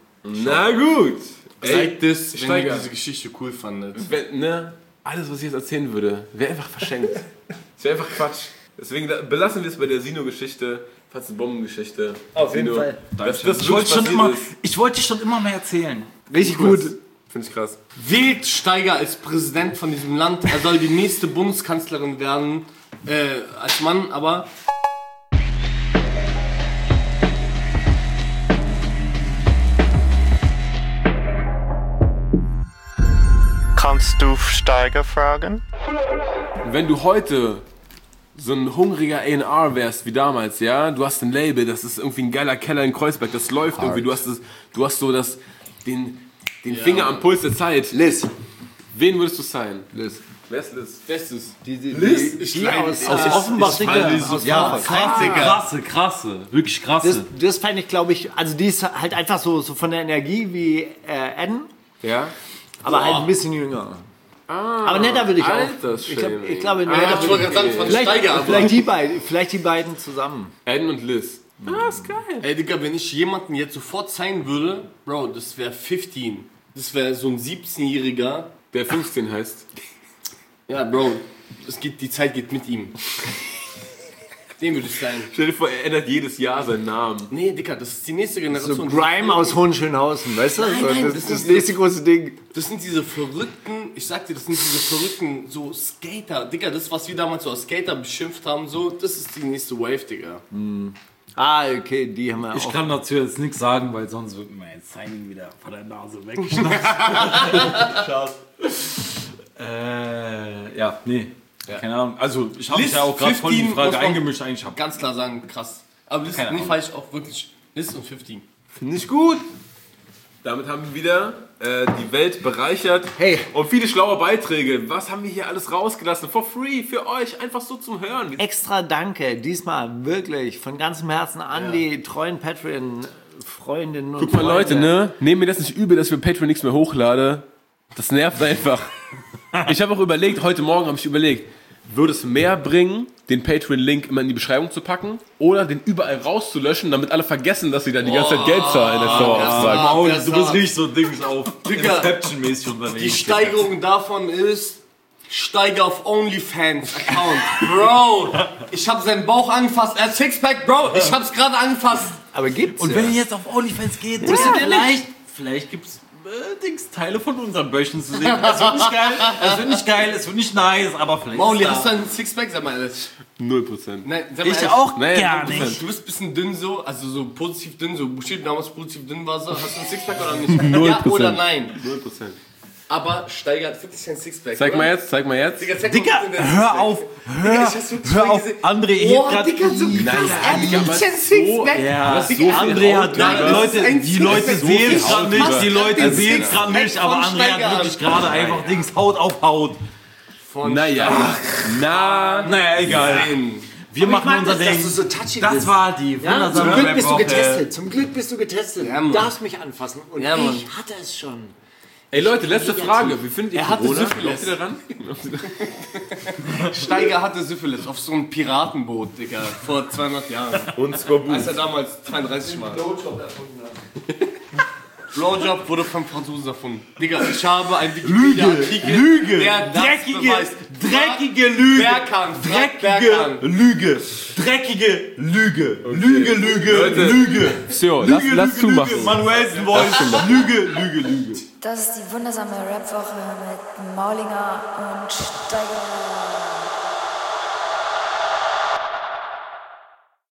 Na gut. Seid das, wenn Steiger. ihr diese Geschichte cool fandet. Wenn, ne, alles, was ich jetzt erzählen würde, wäre einfach verschenkt. Es wäre einfach Quatsch. Deswegen da- belassen wir es bei der Sino-Geschichte, fast eine Bombengeschichte. Auf jeden Sino, Fall. Das, das Ich wollte, schon passiert immer, ist. ich wollte schon immer mehr erzählen. Richtig gut. Finde ich krass. Wählt Steiger als Präsident von diesem Land. Er soll die nächste Bundeskanzlerin werden. Äh, als Mann, aber... Kannst du Steiger fragen? Wenn du heute so ein hungriger A and R wärst wie damals, ja, du hast ein Label, das ist irgendwie ein geiler Keller in Kreuzberg, das läuft irgendwie, du hast, das, du hast so das, den, den Finger am Puls der Zeit. Liz. Wen würdest du sein? Liz. Wer ist Liz? Wer ist es? Die, die, Liz? die, Ich die leide- aus, ich- aus ich- Offenbach, ich falle Digga. sofort. Ja, Krasse, krasse, wirklich krasse. das, das fand ich, glaube ich, also die ist halt einfach so, so von der Energie wie äh, Eden, Ja. aber halt ein bisschen jünger. aber netter würde ich auch. Ich, glaub, ich glaube, netter Ich wollte würde gerade sagen, von vielleicht, Steiger, aber... vielleicht, die beiden, vielleicht die beiden zusammen. Eden und Liz. Ey, Digga, wenn ich jemanden jetzt sofort zeigen würde, Bro, das wäre fünfzehn. das wäre so ein siebzehnjähriger. Der fünfzehn heißt. Ja, Bro, es geht, die Zeit geht mit ihm. Den würde ich sein. Stell dir vor, er ändert jedes Jahr seinen Namen. Nee, Dicker, das ist die nächste Generation. So Grime aus Hohenschönhausen, weißt du? Nein, So, nein, das, das ist das ist- nächste große Ding. Das sind diese verrückten, ich sag dir, das sind diese verrückten, so Skater. Digga, das, was wir damals so als Skater beschimpft haben, so, das ist die nächste Wave, Digga. Ah, okay, die haben wir Ich auch. kann dazu jetzt nichts sagen, weil sonst wird mir jetzt Signing wieder von der Nase weggeschnappt. äh, ja, nee. Ja. Keine Ahnung. Also, ich habe mich List ja auch gerade voll in die fünfzehn Frage muss man eingemischt. Eigentlich hab Ganz klar sagen, krass. Aber das Keine ist nicht Ahnung. falsch, auch wirklich List und fünfzehn. Finde ich gut. Damit haben wir wieder äh, die Welt bereichert. Hey. Und viele schlaue Beiträge. Was haben wir hier alles rausgelassen? For free, für euch, einfach so zum Hören. Extra danke, diesmal wirklich von ganzem Herzen an die treuen Patreon-Freundinnen und Guck mal, Freunde. Leute, ne? Nehmt mir das nicht übel, dass wir Patreon nichts mehr hochlade. Das nervt einfach. Ich habe auch überlegt, heute Morgen habe ich überlegt, würde es mehr bringen, den Patreon-Link immer in die Beschreibung zu packen oder den überall rauszulöschen, damit alle vergessen, dass sie dann die ganze Zeit Geld zahlen in der Dauerauftrag. Maul, das du war- bist richtig so Dings auf Digga, Inception-mäßig unterwegs. Die Steigerung davon ist, steige auf OnlyFans-Account. Bro, ich habe seinen Bauch angefasst. Er hat Sixpack, Bro, ich hab's gerade angefasst. Aber gibt's Und ja. wenn ihr jetzt auf OnlyFans geht, ja, vielleicht, vielleicht gibt's äh, Dings, Teile von unseren Böchen zu sehen. Es wird nicht geil, es wird nicht geil, es wird nicht nice, aber vielleicht. Mauli, ist da- hast du einen Sixpack? Sag mal ehrlich. null Prozent. Nein, sag mal Ich ehrlich. auch Nee, gar null Prozent. nicht. Du bist ein bisschen dünn so, also so positiv dünn, so Bushido damals positiv dünn war so. Hast du einen Sixpack oder nicht? Null Ja Prozent. oder nein? null Prozent. Aber Steiger hat wirklich kein Sixpack. Zeig oder? mal jetzt, zeig mal jetzt. Digga, zeig Digga, mal bitte den hör Sixpack. auf, Digga, hör, ich hab's wirklich hör mal auf, gesehen. André hebt Oh, grad. Digga, so krass. Er Digga, hat aber ein so- Sixpack. Ja, Das ist so viel André hat, Haut, die Digga. Das Leute, ist ein die Leute Sixpack. sehen es Ich gerade nicht, fass die grad Leute den sehen es gerade Sixpack nicht, aber von André hat Steiger an. wirklich gerade einfach Dings Haut auf Haut. Naja, na, Naja, egal. Wir machen unser Ding. dass du so touchy Das bist. war die Ja, wundersame zum Glück bist du Rap-Woche. getestet. Zum Glück bist du getestet. Ja, Mann. du darfst mich anfassen. Und Ja, Mann. ich hatte es schon. ey Leute, letzte Frage. Wie findet ihr Er hatte Corona? Syphilis. Glaubt ihr daran? Steiger hatte Syphilis auf so einem Piratenboot, Digga, vor zweihundert Jahren. Und Skorbut. Als er damals zweiunddreißig war. Blowjob wurde vom Franzosen erfunden. Digga, ich habe ein Wikipedia-Artikel, Lüge, der das dreckige, beweist. dreckige Lüge, Berkan, frag dreckige Berkan. Lüge, dreckige Lüge, Lüge, Lüge, Leute. Lüge, So, lass, Lüge, lass Lüge, zumachen. Lüge, Manuelsen Voice, Lüge, Lüge, Lüge. Das ist die wundersame Rapwoche mit Maulinger und Steiger.